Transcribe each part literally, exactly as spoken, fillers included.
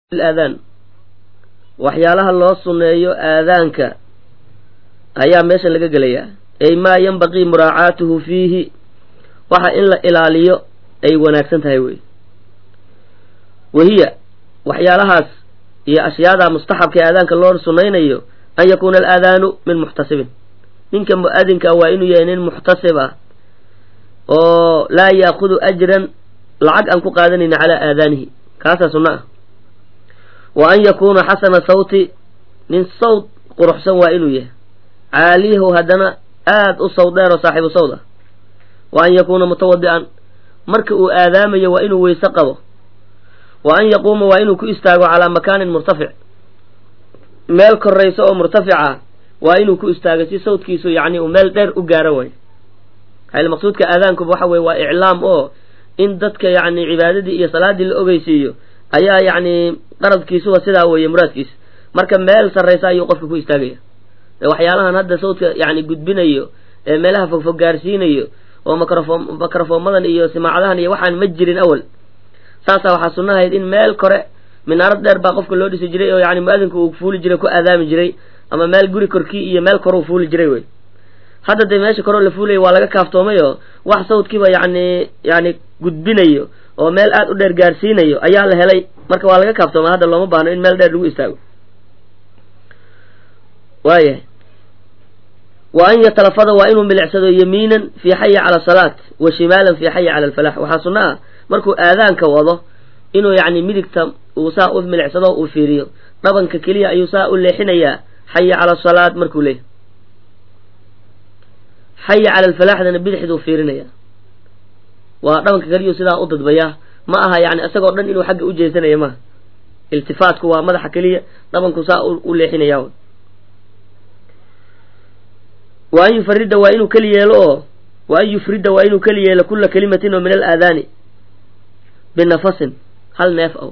الآذان waxyaalaha loo suneeyo aadaanka ayaa meesha laga gelayaa ay ma yanbaqi muraacaatuhu fiihi waxa in la ilaaliyo ay wanaagsan tahay wey wahiya waxyaalahaas iyo ashyaada mustaxabka aadaanka loo suneynayo an yakuna al-aadaanu min muhtasibin ninka muadinka waa inuu yahay nin muhtasib ah oo laa yaakhudhu ajran lacag aan ku qaadanayna cala aadaanihi kaasa sunna ah wa an yakuna xasana sawti nin sawt quruxsan waa inuu yahay caalihu haddana aad u sawd dheer oo saaxiibu sawd ah wa an yakuna mutawadi'an marka uu aadaamayo waa inuu weyse qabo wa an yaquuma waa inuu ku istaago calaa makaanin murtafic meel korayso oo murtafica waa inuu ku istaago si sawdkiisu yacni uu meel dheer u gaaro way hayl maqsuudka aadaankuba waxa weye waa iclaam oo in dadka yacni cibaadadii iyo salaadii la ogeysiiyo ayaa yacni qaradkiisuwa sidaa weeye muraadkiisa marka meel sarraysa ayuu qofka ku istaagaya waxyaalahan hadda sawdka yacni gudbinayo ee meelaha fogfog gaarsiinayo oo makrofon makrofoomadan iyo simaacadahan iyo waxaan ma jirin awal saasaa waxaa sunnahayd in meel kore minaarad dheer baa qofka loo dhisi jiray oo yacni muadinku uu fuuli jiray ku aadaami jiray ama meel guri korkii iyo meel kore uu fuuli jiray wey hadda dee meesha koreo la fuulayo waa laga kaaftoomayo wax sawdkiiba yacni yacni gudbinayo oo meel aad u dheer gaarsiinayo ayaa la helay marka waa laga kaaftooma hadda looma baahno in meel dheer lagu istaago waayahay wa an yatalafada waa inuu milicsado yamiinan fii xaya cala asalaat wa shimaalan fii xaya cala alfalax waxaa sunna ah markuu aadaanka wado inuu yacni midigta uu saa u milicsado uu fiiriyo dhabanka keliya ayuu saa u leexinayaa xaya cala asalaat markuu leeyahy xaya cala alfalaxdana bidixduu fiirinaya waa dhabanka keliyu sidaa u dadbayaa ma aha yani isagoo dhan inuu xagga u jeesanaya maaha iltifaatku waa madaxa keliya dhabanku saa u leexinaya wa an yufarida waa inuu keli yeelo oo wa an yufrida waa inuu keli yeelo kula kalimatin oo min alaadaani binafasin hal neef aw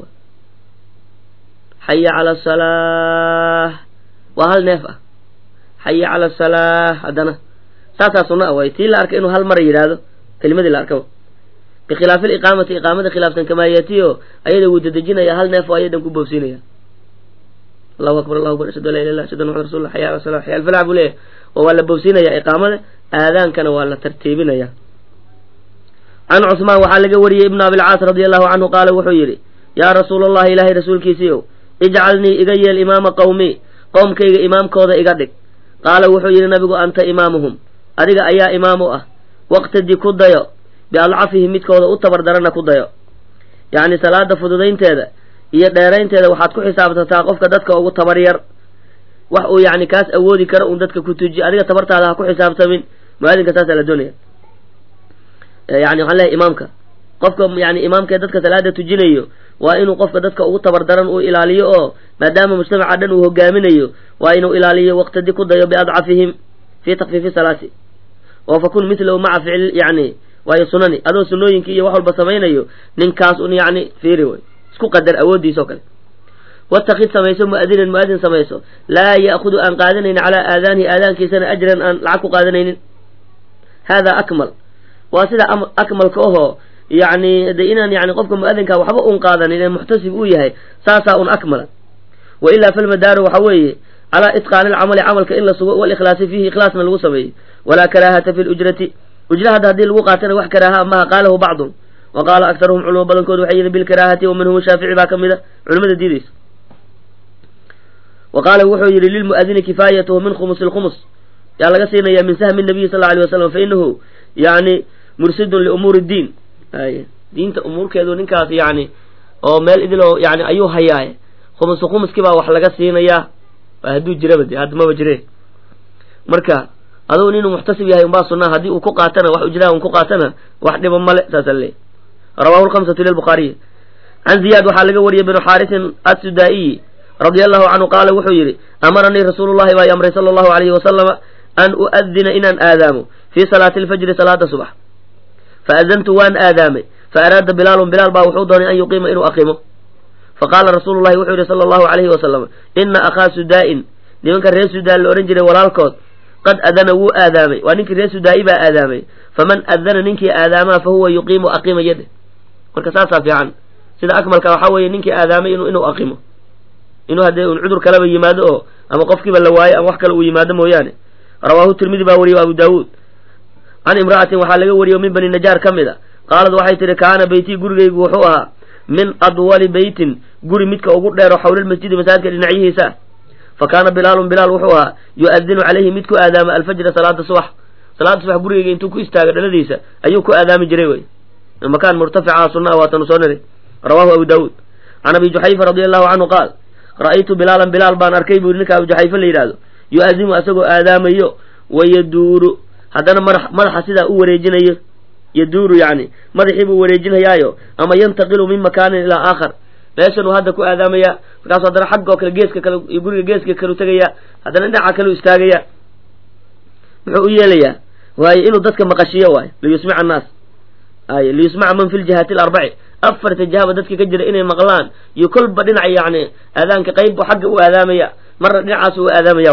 xaya cala asalaah waa hal neef ah xaya cala asalaah haddana saasaa sunna a waay tii la arkay inuu hal mara yidhaahdo kelimadii la arkaba bikhilaaf aliqaamati iqaamada khilaafsan kamaa yaatiyo ayada wuu dadejinaya hal neef oo ayadan ku boobsiinaya allahu akbar allahu akbar ashhadu an la ilaha illa ashhadu anna muhammadan rasulullah xaya ala salah xaya alfalax buu leeyahay oo waa la boobsiinaya iqaamada aadaankana waa la tartiibinaya can cusmaan waxaa laga wariyey ibnu abilcaas radi allahu canhu qaala wuxuu yidhi yaa rasuula allahi ilaahay rasuulkiisiiow ijcalnii iga yeel imaama qawmi qowmkayga imaamkooda iga dhig qaala wuxuu yidhi nabigu anta imaamuhum adiga ayaa imaam u ah waqtadi ku dayo biadcafihim midkooda u tabar darana ku dayo yacni salaada fududaynteeda iyo dheeraynteeda waxaad ku xisaabtataa qofka dadka ugu tabar yar wax uu yacni kaas awoodi karo uun dadka ku tuji adiga tabartaada ha ku xisaabtamin muaadinka saasaa la doonaya yani waxaan leehay imaamka qofka yani imaamkaee dadka salaada tujinayo waa inuu qofka dadka ugu tabar daran uu ilaaliyo oo maadaama mujtamaca dhan uu hogaaminayo waa inuu ilaaliyo waqtadi ku dayo biadcafihim fii takfiifi salaati oo fakun milahu maca ficl yani waayo sunani adoo sunooyinkii iyo wax walba samaynayo ninkaas un yacni fiiri way isku qadar awooddiisa oo kale watakid samayso muadinan muadin samayso laa ya'khudu aan qaadanaynin calaa aadaanihi aadaankiisana ajran aan lacag ku qaadanaynin hada akmal waa sida akmalka ohoo yacni de inaan yani qofka muadinkaa waxba un qaadanin ee muxtasib uu yahay saasaa un akmala wa ilaa falmadaaru waxa weeye calaa itqaani alcamali camalka in la sugo walikhlaasi fiihi ikhlaasna lagu sameeyo walaa karaahata fi lujrati ujra hadda haddii lagu qaatana wax karaaha amaha qaalahu bacdun wa qaala aktaruhum culamo badankood waxay yihin bilkaraahati wa minhum shaafici baa ka mid a culimada diidaysa wa qaala wuxuu yidhi lilmu'adini kifaayatuhu min khumusi lkhumus yaa laga siinaya min sahmi nabiyi sal lla alay wasalam fa inahu yani mursidun liumuuri ddiin diinta umuurkeedu ninkaas yani oo meel idiloo yani ayuu hayaaye khumusu khumuskii baa wax laga siinayaa hadduu jiraba de hadda maba jire marka adugu inuu muxtasib yahay umbaa sunaa haddii uu ku qaatana wax ujraa un ku qaatana wax dhiba male saasa leey rawahu lkhamsatu lilbukhaariyi can ziyaad waxaa laga wariyey binu xaarisin assudaa-iyi radia allahu canhu qaala wuxuu yidhi amaranii rasuulu llahi baa i amray sala allahu alayhi wasalama an u'adina inaan aadaamo fii salaati alfajri salaada subax faadantu waan aadaamay fa araada bilaalun bilaal baa wuxuu doonay an yuqiima inuu aqimo faqaala rasuulu llahi wuxuu yidhi sala allahu alayhi wasalam ina akhaa sudaa-in nimanka reer sudaa la odhan jiray walaalkood qad adana wuu aadaamay waa ninkii reer sudaa'i baa aadaamay faman adana ninkii aadaamaa fa huwa yuqiimu aqima yade marka saasaa fiican sida akmalka waxaa weeye ninkii aadaamay inuu inuu aqimo inuu haddee un cudur kaleba yimaado oo ama qofkiiba la waayo ama wax kale uu yimaado mooyaane rawaahu tirmidi baa wariyey abu daawuud can imra'atin waxaa laga wariyo min bani najaar ka mid a qaalad waxay tihi kaana beytii gurigaygu wuxuu ahaa min adwali beytin guri midka ugu dheero xawlalmasjidi masaajidka dhinacyihiisa ah fa kaana bilaalun bilaal wuxuu ahaa yu-adinu calayhi mid ku aadaama alfajra salaada subax salaada subax gurigayga intuu ku istaago dhaladiisa ayuu ku aadaami jiray wey makaan murtafica sunna a waatanu soo niri rawaahu abu daawuud can abi juxayfa radi allahu canhu qaal ra'aytu bilaalan bilaal baan arkay buu ninka abu juxayfa la yidhaahdo yu-adimu asagoo aadaamayo wayaduuru haddana madax madaxa sidaa u wareejinayo yaduuru yani madaxii buu wareejinayaayo ama yantaqilu min makaanin ilaa aakhar meeshanuu hadda ku aadaamaya markaasu haddana xagga oo kale geeska kale iyo guriga geeska kalu tegaya haddana dhinaca kaleu istaagaya muxuu u yeelayaa waayo inuu dadka maqashiyo waayo liyusmica annaas ay liyusmaca man fi ljihaati alarbaci afarta jihaba dadka ka jira inay maqlaan iyo kolba dhinaca yani aadaanka qayb bu xagga u aadaamaya marna dhinacaas u aadaamaya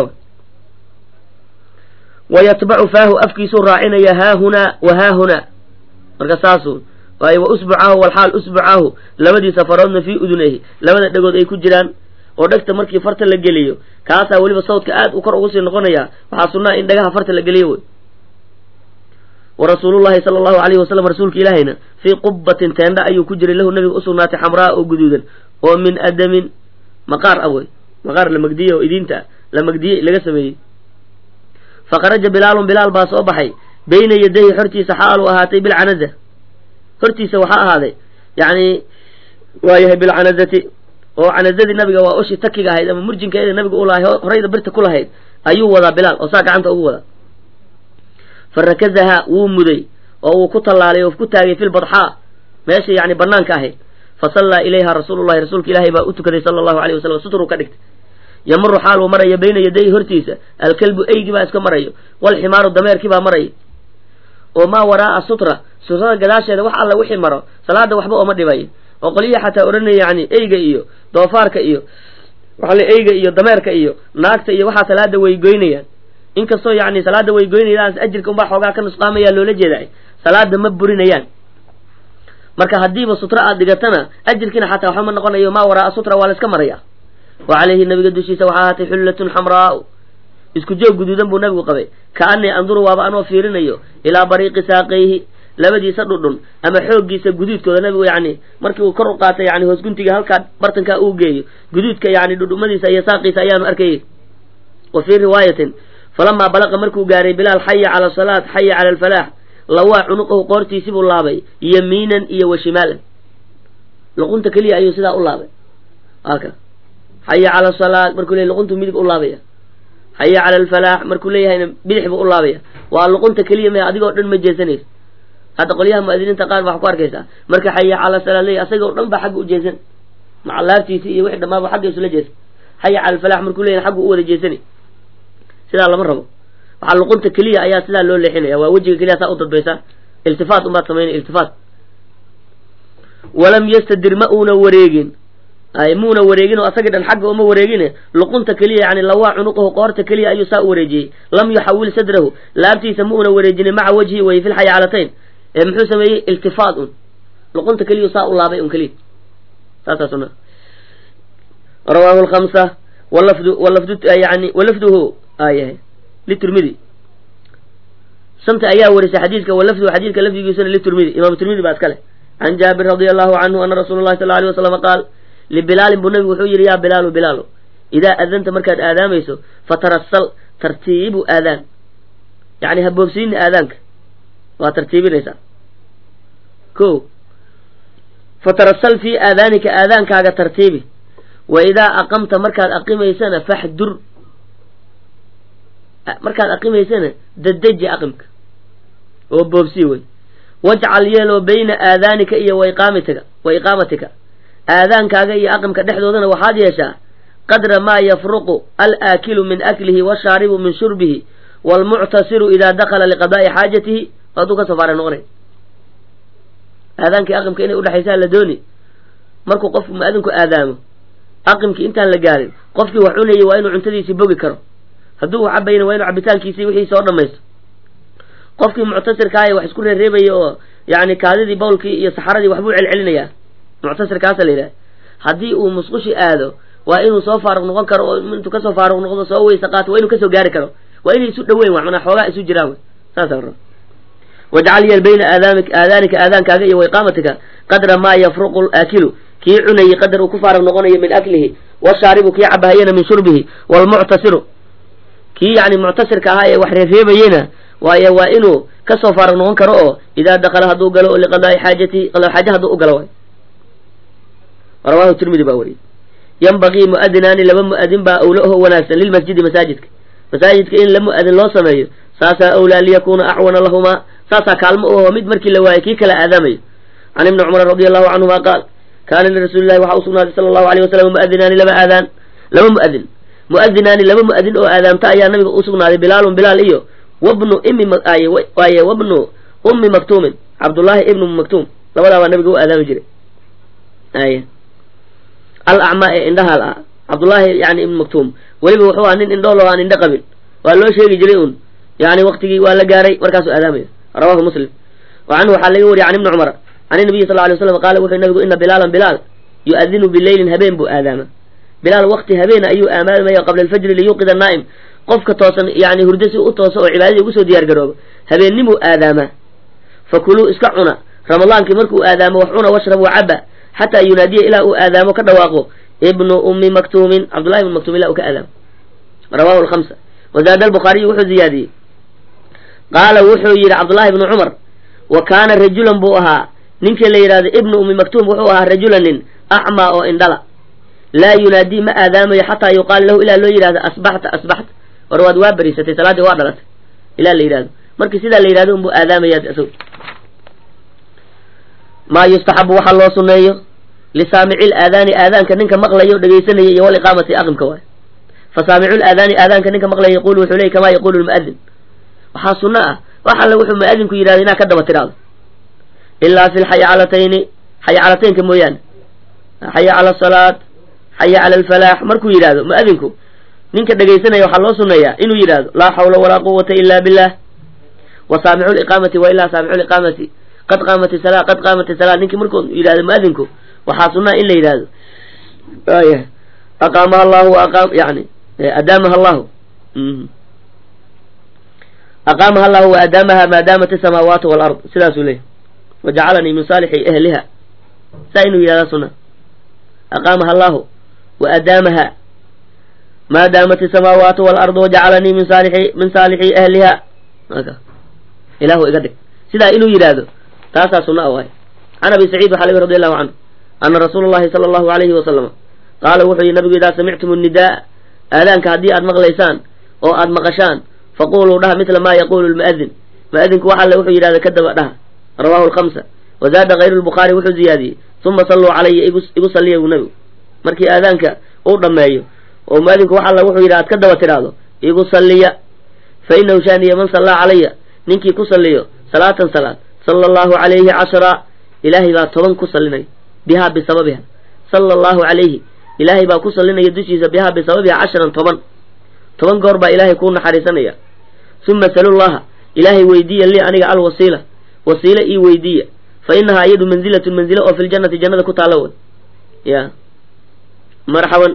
wayatbacu faahu afkiisuu raacinaya haahunaa wa haahunaa marka saasu waayo wa usbucaahu walxaal usbucaahu labadiisa faroodna fii udunehi labada dhegood ay ku jiraan oo dhegta markii farta la geliyo kaasaa weliba sawdka aad u kor ugu sii noqonaya waxaa sunnaa in dhagaha farta la geliyo wey wa rasuulullahi sala allahu alayhi wasalam rasuulka ilaahayna fii qubbatin teendha ayuu ku jiray lahu nabiga usugnaatay xamraa oo guduudan oo min adamin maqaar ah wey maqaar la magdiyey oo idiinta la magdiyey laga sameeyey faqaraja bilaalun bilaal baa soo baxay bayna yadayhi hortiisa xaalu ahaatay bilcanaza hortiisa waxaa ahaaday yani waa yahay bilcanazati oo canazadii nabiga waa ushi takiga ahayd ama murjinkeeda nabiga u lahay horayda birta ku lahayd ayuu wadaa bilaal oo saa gacanta ugu wadaa farakazahaa wuu muday oo uu ku tallaalay oo ku taagay fi lbadxaa meesha yani banaanka ahayd fasallaa ilayha rasuulullahi rasuulka ilaahay baa u tukaday sala allahu alayh wasalam sutruu ka dhigtay yamuru xaal uu maraya bayna yadayhi hortiisa alkalbu eygii baa iska marayo walximaaru dameerkii baa marayo oo maa waraa'a sutra sutrada gadaasheeda wax alla wixii maro salaada waxba ooma dhibayo oo qolyihi xataa odhanaya yani eyga iyo doofaarka iyo waxaa la eyga iyo dameerka iyo naagta iyo waxaa salaada way goynayaan inkastoo yani salaada way goynayaan ajirka unbaa xoogaa ka nusqaamaya loola jeedaay salaada ma burinayaan marka haddiiba sutra aad dhigatana ajirkiina xataa waxba ma noqonayo maa waraa'a sutra waa la iska maraya wa calayhi nabiga dushiisa waxaa ahaatay xullatun xamraau isku joog guduudan buu nabigu qabay kaanii anduru waaba anoo fiirinayo ilaa bariiqi saaqayhi labadiisa dhudhun ama xooggiisa guduudkooda nabigu yani markii uu kor u qaatay yani hoos guntiga halkaa bartankaa uu geeyo guduudka yani dhudhumadiisa iyo saaqiisa ayaanu arkayay wa fii riwaayatin falamaa balaqa markuu gaaray bilaal xaya cala asalaat xaya cala alfalaax lawaa cunuqahu qoortiisi buu laabay yamiinan iyo wa shimaalan luqunta keliya ayuu sidaa u laabay halka xaya cala asalaat markuu leeyahy luquntu midig u laabaya xaya cala alfalaax markuu leeyahayna bidix buu u laabaya waa luqunta keliya me adigoo dhan ma jeesanayso hadda qolyaha mu'adiniinta qaar waxaa ku arkaysaa marka xaya cala salaat leeyahy asagoo dhan baa xagga u jeesan maca laabtiisi iyo wixii dhammaaba xagga isula jeesan xaya cala alfalaax markuu leeyahay xaggu u wada jeesani sidaa lama rabo waxaa luqunta keliya ayaa sidaa loo leexinaya waa wejiga keliya saa u dadbaysa iltifaat unbaad samaynay iltifaat walam yastadir ma uuna wareegin ay muuna wareegin oo asagii dhan xagga uma wareegine luqunta keliya yani lawaa cunuqahu qoorta keliya ayuu saa u wareejiyey lam yuxawil sadrahu laabtiisa ma uuna wareejinin maca wajhi way fi lxayaalatayn ee muxuu sameeyey iltifaat un luqunta keliya saa u laabay un keliya saasaa sunna rawaahu lkhamsa walafdu walafdu yani walafduhu ayahay litirmidi shanta ayaa warisay xadiidka walafduhu xadiidka lafdigiisana litirmidi imaamu tirmidi baa iska leh can jaabir radi allahu canhu ana rasuula llahi sal alay wasalam qaal libilaalin buu nabigu wuxuu yidhi yaa bilaalu bilaalo idaa adanta markaad aadaamayso fatarasal tartiibu aadaan yani haboobsiini aadaanka waa tartiibinaysaa ko fatarasal fii aadaanika aadaankaaga tartiibi wa idaa aqamta markaad aqimaysana faxdur markaad aqimaysana dadeji aqimka oo boobsii wey wajcal yeeloo bayna aadaanika iyo waiqaamitiga wa iqaamatika aadaankaaga iyo aqimka dhexdoodana waxaad yeeshaa qadra maa yafruqu alaakilu min aklihi washaaribu min shurbihi waalmuctasiru idaa dakala liqadaa'i xaajatihi hadduu ka safaara noqonay aadaankii aqimka inay udhexaysaa la dooni markuu qofku muadinku aadaamo aqimkii intaan la gaarin qofkii wax cunayay waa inuu cuntadiisii bogi karo hadduu wax cabayna waa inuu cabitaankiisii wixii soo dhamaysto qofkii muctasirkaaya wax isku reereebaya oo yani kaadidii bawlkii iyo saxaradii waxbuu celcelinayaa muctasirkaasa la yidhaha haddii uu musqushi aado waa inuu soo faaruq noqon karo oo intuu kasoo faaruq noqdo soo weysa qaato waa inuu kasoo gaari karo waa inay isu dhaweyn wa manaa xoogaa isu jiraan wy saasa raba wajcal yeel bayna aadaamik aadaanika aadaankaaga iyo waiqaamatika qadra maa yafruqu aakilu kii cunayey qadar uu ku faaruq noqonayo min aklihi washaaribu kii cabahayana min shurbihi waalmuctasiru kii yani muctasirka ahaa ee wax reereebayeyna waaye waa inuu kasoo faaruq noqon karo oo idaa dakala hadduu galo o liqadaai xaajatihi qada xaaje hadduu u galo way rawahu tirmidi baa wariyey yanbagii mu'adinaani laba mu'adin baa awla oho wanaagsan lilmasjidi masaajidka masaajidka in la mu'adin loo sameeyo saasaa awlaa liyakuuna acwana lahumaa saasaa kaalmo u aho mid markii la waayo kii kala aadaamayo can ibni cumar radi allahu canhuma qaal kaana lirasuuli llahi waxaa u sugnaaday sala allahu alayh wasalam mu'adinaani laba aadaan laba mu'adin mu'adinaani laba mu'adin oo aadaamta ayaa nabiga u sugnaaday bilaalun bilaal iyo wabnu imi waaye wabnu ummi maktuumin cabdullaahi ibnu maktuum labadaa baa nabiga u aadaami jiray ay alacmaa ee indhahaal ah cabdullaahi yani ibnu maktuum weliba wuxuu aha nin indhool oo aan indho qabin waa loo sheegi jiray un yani waktigii waa la gaaray markaasuu aadaamaya rawahu muslim wa canhu waxaa laga wariyay can ibni cumar can inabiyi sal alay waslam qaala wuxuu nabigu ina bilaalan bilaal yu-adinu bileylin habeen buu aadaama bilaal wakti habeena ayuu aamaamaya qabla alfajri liyuqida naa'im qofka toosan yani hurdasi u toosa oo cibaadadii ugu soo diyaar garooba habeennimuu aadaamaa fakuluu iska cuna ramadaankii markuu aadaamo wax cuna washrab wacaba xataa yunaadiya ilaa uu aadaamo ka dhawaaqo ibnu ummi maktuumin cabdullahi ibnu maktuum ilaa uu ka aadaamo rawahu lhamsa wazaada albukhaariyu wuxuu ziyaadiyey qaala wuxuu yidhi cabdullahi ibnu cumar wa kaana rajulan buu ahaa ninkii la yidhahdo ibnu ummi maktuum wuxuu ahaa rajulan nin acmaa oo indhala laa yunaadii ma aadaamayo xataa yuqaal lahu ilaa loo yidhahdo asbaxta asbaxta war waad waa beriisatay salaaddii waa dhalatay ilaa la yidhahdo markii sidaa la yidhahdo unbuu aadaamaya isagu maa yustaxabu waxaa loo suneeyo lisaamici laadaani aadaanka ninka maqlayo dhegaysanaya iyo waliqaamati aqimka waay fa saamicu laadaani aadaanka ninka maqlaya yaquulu wuxuu leey kamaa yaquulu lmu'adin waxaa sunno ah wax alle wuxuu mu'adinku yidhahdo inaad ka daba tidhaahdo ilaa fi lxayacalatayni xayacalataynka mooyaane xaya cala asalaat xaya cala alfalaax markuu yidhahdo mu'adinku ninka dhegaysanaya waxaa loo suneeyaa inuu yidhahdo laa xawla walaa quwata ila billah wa saamicu liqaamati wa ilaa saamicu liqaamati qad qaamati sala qad qaamati salaa ninkii markuu yidhahdo mu'adinku waxaa sunnaha in la yidhahdo aya aqaamaha allahu aqaam yani adaamaha allahu aqaamaha allahu wa adaamaha maadaamat asamaawaatu walard sidaasuu leeyahy wajacalanii min saalixi ahliha saa inuu yidhahda sunna aqaamaha allahu wa adaamaha maadaamat asamaawaatu walardu wajacalanii min saalixi min saalixi ahliha aka ilaahu iga dhig sidaa inuu yidhaahdo taasaa sunna a waay can abi saciid waxaa laga radi allahu canhu ana rasuula allahi sala allahu alayhi wasalama qaala wuxuu yihi nabigu idaa samictum nnidaa aadaanka haddii aad maqlaysaan oo aad maqashaan faquluu dhaha midla maa yaquulu lmu'adin mu'adinku wax alle wuxuu yidhahda ka daba dhaha rawahu lkhamsa wazaada kayru lbukhaari wuxuu ziyaadiyey uma salluu calaya igu salliya buu nabigu markii aadaanka uu dhammeeyo oo mu'adinku wax alle wuxuu yidhaha ad ka daba tidhaahdo igu salliya fa inahu shaaniya man sallaa calaya ninkii ku salliyo salaatan salaad sala allahu calayhi cashra ilaahay baa toban ku sallinaya bihaa bisababiha sala allahu calayhi ilaahay baa ku sallinaya dushiisa bihaa bisababiha cashran toban toban goor baa ilaahay kuu naxariisanaya uma salullaha ilaahay weydiiya lii aniga alwasiila wasiilo ii weydiiya fa inahaa iyadu manzilatun manzilo oo fi ljannati jannada ku taalla way ya marxaban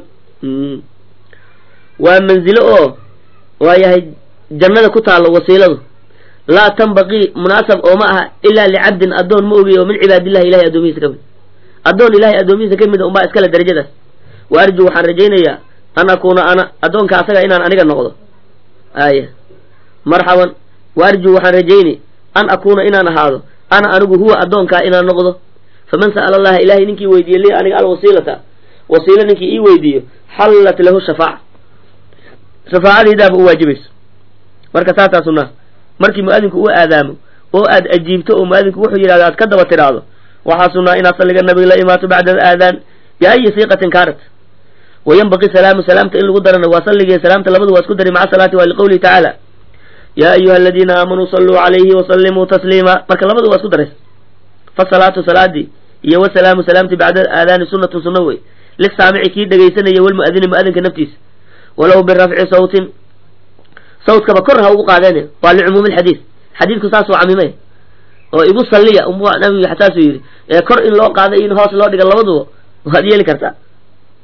waa manzilo oo waayahay jannada ku taallo wasiiladu laa tanbaqii munaasab oo ma aha ilaa licabdin addoon ma ogiy oo min cibaadillahi ilahay addoomihiisa ka mid addoon ilahay addoomihiisa ka mida unbaa iskale darajadaas wa arju waxaan rajaynayaa an akuuna ana addoonka asaga inaan aniga noqdo aya marxaban wa arju waxaan rajayni an akuuna inaan ahaado ana anigu huwa addoonkaa inaan noqdo faman sa'ala allaha ilahay ninkii weydiiye lii aniga alwasiilata wasiilo ninkii ii weydiiyo xallat lahu shafaaca shafaacadiidaaba u waajibayso marka saasaa sunnaa markii mu'adinku u aadaamo oo aad ajiibto oo mu'adinku wuxuu yidhahdo aad ka daba tidhaahdo waxaa sunnaa inaad salliga nabiga la imaato bacda alaadaan biayi siiqatin kaanat wayanbaqii salaamu salaamta in lagu darana waa salligiiyo salaamta labadu waa isku dari maca salaati waa liqowlihi tacaala yaa ayuha aladiina aamanuu salluu calayhi wasallimuu tasliima marka labadu waa isku daraysa fasalaatu salaadii iyo wasalaamu salaamti bacda aadaani sunnatun sunna wey lisaamici kii dhegaysanaya walmu'adini mu'adinka naftiisa walow birafci sawtin sawtkaba kor ha ugu qaadeen waa licumuumi lxadiid xadiidku saasuu camimay oo igu salliya nabigu saasuu yidhi ee kor in loo qaado in hoos loo dhiga labaduba waad yeeli kartaa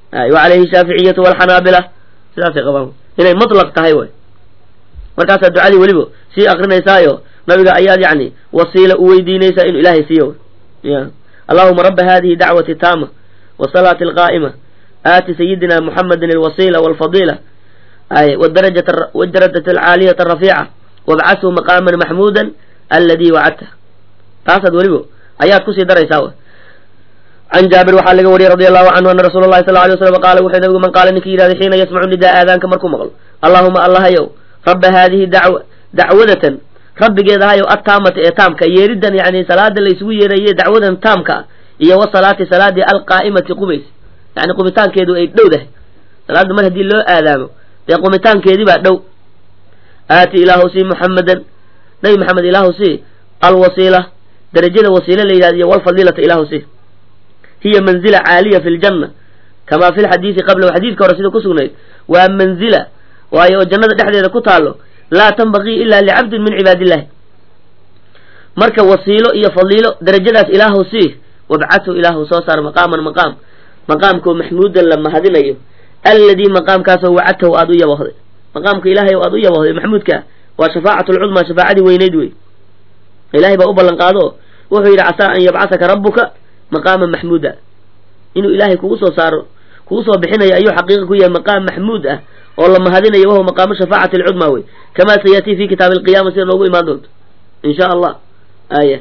wa calayhi shaaficiyatu walxanaabila sidaasay qabaan inay mutlaq tahay way markaasaa ducadii weliba sii akrinaysaayo nabiga ayaad yacni wasiila u weydiinaysaa inuu ilaahay siiyo ya allahuma raba hadihi dacwati taama wasalaati alqaa'ima aati sayidina muxamedin alwasiila walfadiila ay wadarajata wadarajata alcaaliyata arafiica wabcashu maqaaman maxmuudan alladii wacadta taasaad weliba ayaad kusii daraysaa w can jaabir waxaa laga wariyey radi allahu canhu ana rasuula llahi sal alay waslam qaala wuxuu nabigu man qaala ninkii yidhahday xiina yasmacu nidaa aadaanka markuu maqlo allahuma allahayow rabba haadihi dacwa dacwadatan rabbigeeda hayow attaamata ee taamka yeeridan yani salaada la isugu yeeraye dacwadan taamka iyo wasalaati salaadii alqaa'imati qubays yani qumitaankeedu ay dhowdahay salaada mar haddii loo aadaamo dee qumitaankeedii baa dhow aati ilaahu sii muxamedan nabi maxamed ilaahu sii alwasiila darajada wasiila la yidhahdo iyo walfadiilata ilaahu sii hiya manzila caaliya fi ljanna kamaa fi lxadiidi qablahu xadiidka hore sida ku sugnayd waa manzila waayo oo jannada dhexdeeda ku taalo laa tanbaqii ila licabdin min cibaadillahi marka wasiilo iyo fadiilo darajadaas ilaahu sii wabcathu ilaahu soo saar maqaaman maqaam maqaamkoo maxmuudan la mahadinayo alladii maqaamkaasoo wacadtahu aada u yabohday maqaamka ilaahay aada u yabohday maxmuudka waa shafaacatu lcudmaa shafaacadii weyneyd wey ilaahay baa u ballan qaado wuxuu yidhi casaa an yabcasaka rabbuka maqaaman maxmuuda inuu ilaahay kugu soo saaro kugu soo bixinayo ayuu xaqiiqa ku yahay maqaam maxmuud ah oo la mahadinayo wahuwa maqaamu shafaacati alcudmaa wey kamaa sayatii fi kitaabi alqiyaama sida noogu imaan doonto in sha allah aya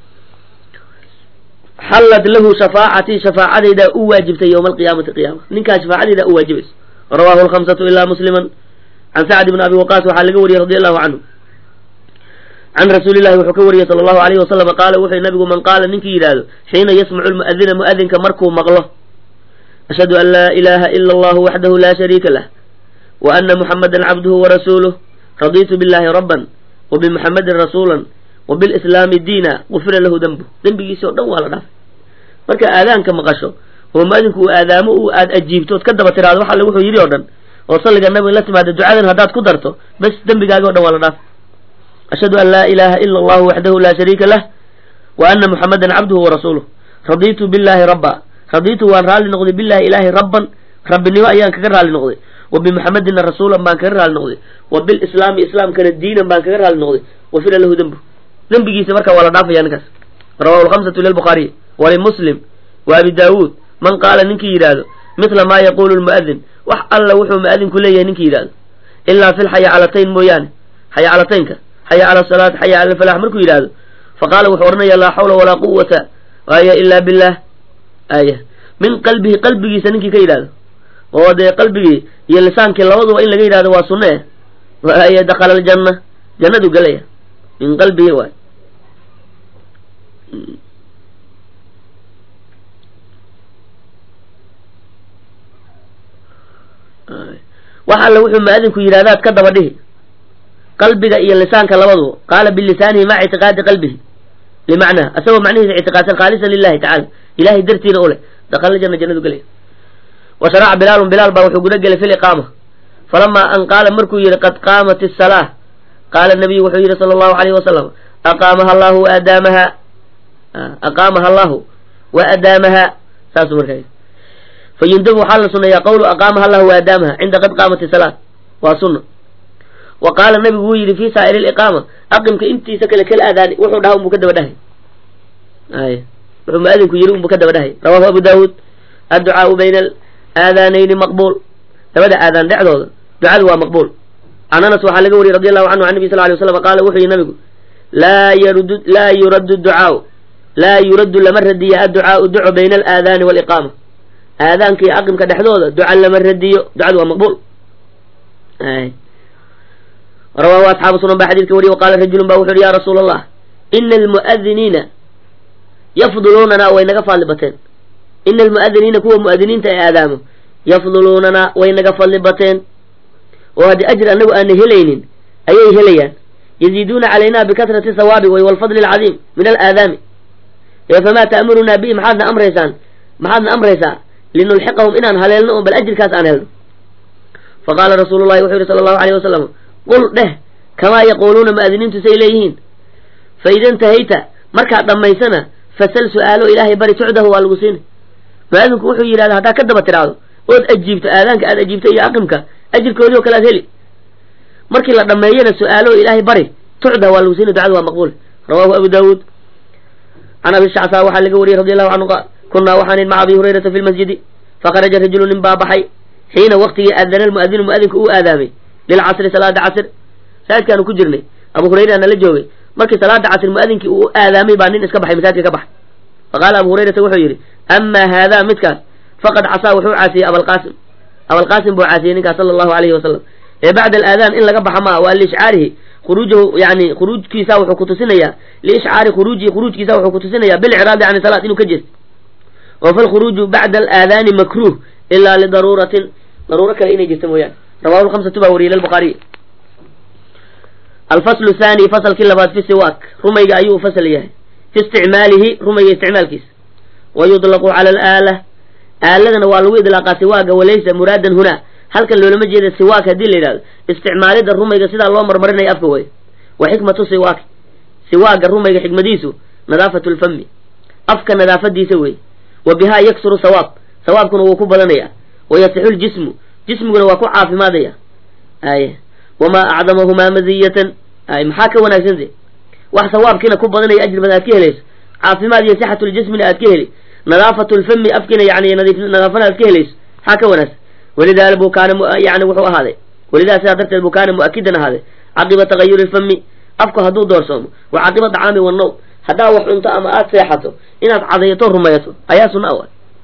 xallad lahu shafaacatii shafaacadaydaa u waajibtay yowma alqiyaamati qiyaama ninkaa shafaacadaydaa u waajibayso rawaahu alkhamsatu ilaa musliman can sacd bn abi waqaas waxaa laga wariyey radi allahu canhu can rasuuli llahi wuxuu ka wariyey sala allahu alayhi wasalam qaala wuxuu nabigu man qaala ninkii yidhaahdo xiina yasmacu lmu'adina mu'adinka markuu maqlo ashhadu an laa ilaaha ila allahu waxdahu laa shariika lah wa ana muxamadan cabduhu warasuuluh raditu billahi rabban wa bimuxamedin rasuulan wa bilislaami diina gufira lahu dembu dembigiisi o dhan waa la dhaafay marka aadaanka maqasho oo mu'adinku uu aadaamo u aad ajiibto ood ka daba tiraado waxa wuxuu yidhi oo dhan oo salliga nabiga la timaada ducadan haddaad ku darto bas dembigaagi o dhan waa la dhaafay ashhadu an laa ilaaha ila allahu waxdahu laa shariika lah wa ana muxamadan cabduhu warasuuluh raditu billahi rabba raditu waan raalli noqday billahi ilaahi rabban rabbinimo ayaan kaga raalli noqday wa bimuxamedina rasuulan baan kaga raalli noqday wa bilislaami islaamkana diinan baan kaga raalli noqday wafira lahu dembu dembigiisa marka waa la dhaafaya ninkaas rawahu alkhamsatu lilbukhaariy walimuslim wa abi daawuud man qaala ninkii yidhaahdo mithla maa yaquulu lmu'adin wax alla wuxuu mu'adinku leeyahay ninkii yidhahdo ilaa fi lxayacalatayn mooyaane xayacalataynka xaya cala asalaat xaya cala alfalax markuu yidhaahdo faqaala wuxuu odhanaya laa xawla walaa quwata aya ilaa billah aya min qalbihi qalbigiisa ninkii ka yidhahdo oo dee qalbigii iyo lisaankii labaduba in laga yidhahdo waa sunne aya dakhala aljanna jannadu gelaya min qalbihi waay wax alla wuxuu mu'adinku yidhahdaad ka daba dhihi qalbiga iyo lisaanka labaduba qaala bilisaanihi maca ictiqaadi qalbihi limacnaha asagoo macnihiisa ictiqaadsan khaalisan lilahi tacala ilahay dartiina u leh dakhala janna jannadu gelaya wa sharaca bilaalun bilaal baa wuxuu guda gelay fi liqaama falamaa an qaala markuu yidhi qad qaamat isalaah qaala nabiyu wuxuu yidhi sala allahu alayhi wasalam aqaamaha allahu wa adaamaha aqaamaha allahu wa adaamaha saasuu markaa yidhi fayundabu waxaa la suneeyaa qawlu aqaamaha allahu wa adaamaha cinda qad qaamat isalaah waa sunna wa qaala nabigu wuu yidhi fi saa'iri liqaama aqimka intiisa kale kala aadaani wuxuu dhaha unbuu ka daba dhahay ay wuxuu mu'adinku yidhi unbuu ka daba dhahay rawahu abu daawuud adducaau bayna alaadaanayni maqbuul labada aadaan dhexdooda ducadu waa maqbuul can anas waxaa laga wariyey radi allahu canhu can nabi sal lay waslam qaala wuxuu yihi nabigu laa yarud laa yuraddu ducaau laa yuraddu lama radiyo adducaau duco bayna alaadaani waaliqaama aadaanka iyo aqimka dhexdooda duca lama radiyo ducadu waa maqbuul ay rawaahu asxaabu sunan baa xadiidka wariye waqaala rajulun ba wuxu uhi ya rasuula allah ina almu'adiniina yafduluunanaa way naga fadli bateen ina almu'adiniina kuwa mu'adiniinta ee aadaamo yafduluunanaa way naga fadli bateen oo haddii ajir annagu aana helaynin ayay helayaan yaziiduuna calaynaa bikasrati sawaabi way walfadli alcadiim min alaadaami ee famaa ta'murunaa bihi maxaadna amraysaan maxaadna amraysaa linulxiqahum inaan haleelno oo bal ajirkaas aan helno faqaala rasuulu llahi wuxuu yihi sala allahu alayh wasalam qul dheh kamaa yaquuluuna mu'adiniintu say leeyihiin fa ida intahayta markaad dhammaysana fasal su-aalo ilaahay bari tucdahu waa lagu siina mu'adinku wuxuu yidhahda haddaad ka daba tiraahdo ood ajiibto aadaanka aad ajiibto iyo aqimka ajirkoodii oo kale aad heli markii la dhameeyana su-aalo ilaahay bari tucda waa lagu siina ducada waa maqbuul rawahu abu daawuud can abi shacsaa waxaa laga wariyey radi allahu canhu qaal kunaa waxaanin maca abi hurayrata fi lmasjidi faqaraja rajulu nin baa baxay xiina waktigii aadana almu'adinu mu'adinku uu aadaamay lilcasri salaada casr saajkaanu ku jirnay abu hurayra nala joogay markii salaada casr mu'adinkii uu aadaamay baa nin iska baxay masaajidka ka baxay faqaala abu hurayrata wuxuu yidhi amaa haadaa midkaas faqad casaa wuxuu caasiyey abalqaasim abalqaasim buu caasiyey ninkaas sala allahu alayhi wasalam ee bacda alaadaan in laga baxa maa waa liishcaarihi khuruujahu yani khuruujkiisa wuxuu kutusinayaa liishcaari khuruujihi khuruujkiisa wuxuu kutusinayaa bilicraadi can salaat inuu ka jeesto oo falkhuruuju bacda alaadaani makruuh ilaa lidaruuratin daruuro kale inay jirto mooyaane rawahu lhamsatu baa wariyey lilbukhaariy alfaslu thani fasalkii labaad fi siwaak rumayga ayuu u fasal yahay fi isticmaalihi rumayga isticmaalkiisa wa yudlaqu cala alaala aaladana waa lagu idlaaqaa siwaaga walaysa muraadan hunaa halkan loolama jeeda siwaak haddii la yidhahdo isticmaalida rumayga sidaa loo marmarinayo afka way wa xikmatu siwaaki siwaaga rumayga xikmadiisu nadaafatu lfami afka nadaafadiisa wey wa bihaa yaksuru sawaab sawaabkuna wuu ku badanaya wayasixu ljismu jismiguna waa ku caafimaadaya ay wamaa acdamahumaa madiyatan ay maxaa ka wanaagsante wax sawaabkiina ku badanaya ajir badan aad ka helayso caafimaad iyo sixatu ljismina aad ka heli nadaafatu lfami afkiina yani nadaafana aad ka helayso maxaa ka wanaagsan walidaa buu kaana yani wuxuu ahaaday walidaa sidaa darteed buu kaana mu'akidan ahaaday caqiba tagayuri lfami afku hadduu doorsoomo wa caqiba dacaami wanawm haddaa wax cunto ama aad seexato inaad cadayato rumayso ayaa sunna a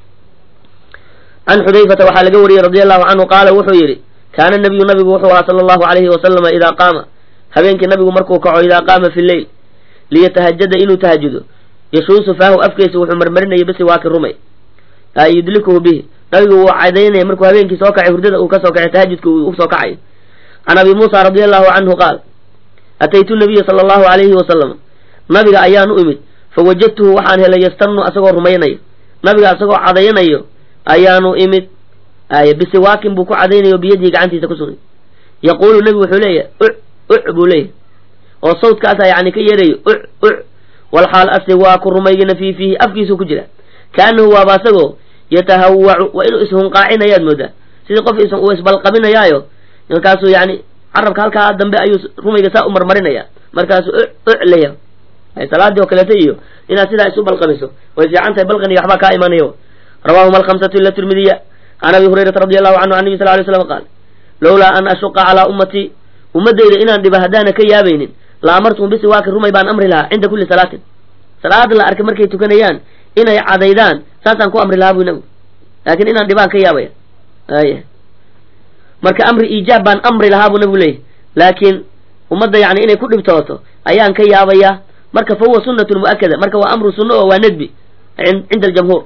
can xudayfata waxaa laga wariyey radi allahu canhu qaala wuxuu yidhi kaana nabiyu nabigu wuxuu ahaa sala allahu alayhi wasalama idaa qaama habeenkii nabigu markuu kaco idaa qaama fi leyl liyatahajada inuu tahajudo yashuusu faahu afkiisa wuxuu marmarinayay bisiwaaki rumay ay yudlikuhu bihi nabigu wuu cadaynaya markuu habeenkii soo kacay hurdada uu ka soo kacay tahajudka uu usoo kacayo can abi muusa radi allahu canhu qaal ataytu nabiya sala allahu alayhi wasalam nabiga ayaan u imid fawajadtuhu waxaan helay yastanu asagoo rumaynayo nabiga asagoo cadaynayo ayaanu imid ay bisiwaakin buu ku cadaynayo biyadihi gacantiisa ku sugay yaquulu nabigu wuxuu leeyahay uc uc buu leeyahay oo sawdkaasa yani ka yeerayo uc uc walxaal asiwaaku rumaygina fii fiihi afkiisuu ku jira kaanahu waaba asagoo yatahawacu waa inuu ishunqaacinayaad moodaa sidii qof uu isbalqabinayaayo markaasuu yani carabka halkaa dambe ayuu rumayga saa u marmarinaya markaasuu uc uc leeyahay ay salaadii oo kaleeto iyo inaad sidaa isu balqamiso way fiican tahay balqaniga waxbaa kaa imanaya rawaahuma alkhamsatu ila tirmidiya can abi hurayrata radi allahu canhu can nabi sal lay slam qaal lowlaa an ashuqa calaa ummatii ummadayda inaan dhiba haddaana ka yaabaynin la amartum bisiwaaki rumay baan amri lahaa cinda kulli salaatin salaada la arkay markay tukanayaan inay cadaydaan saasaan ku amri lahaa bu nabigu laakiin inaan dhibaan ka yaabaya ay marka amri iijaab baan amri lahaa buu nabigu leeyahy laakiin ummadda yani inay ku dhibtooto ayaan ka yaabaya marka fa huwa sunatun mu'akada marka waa amru sunno oo waa nadbi cinda aljamhuur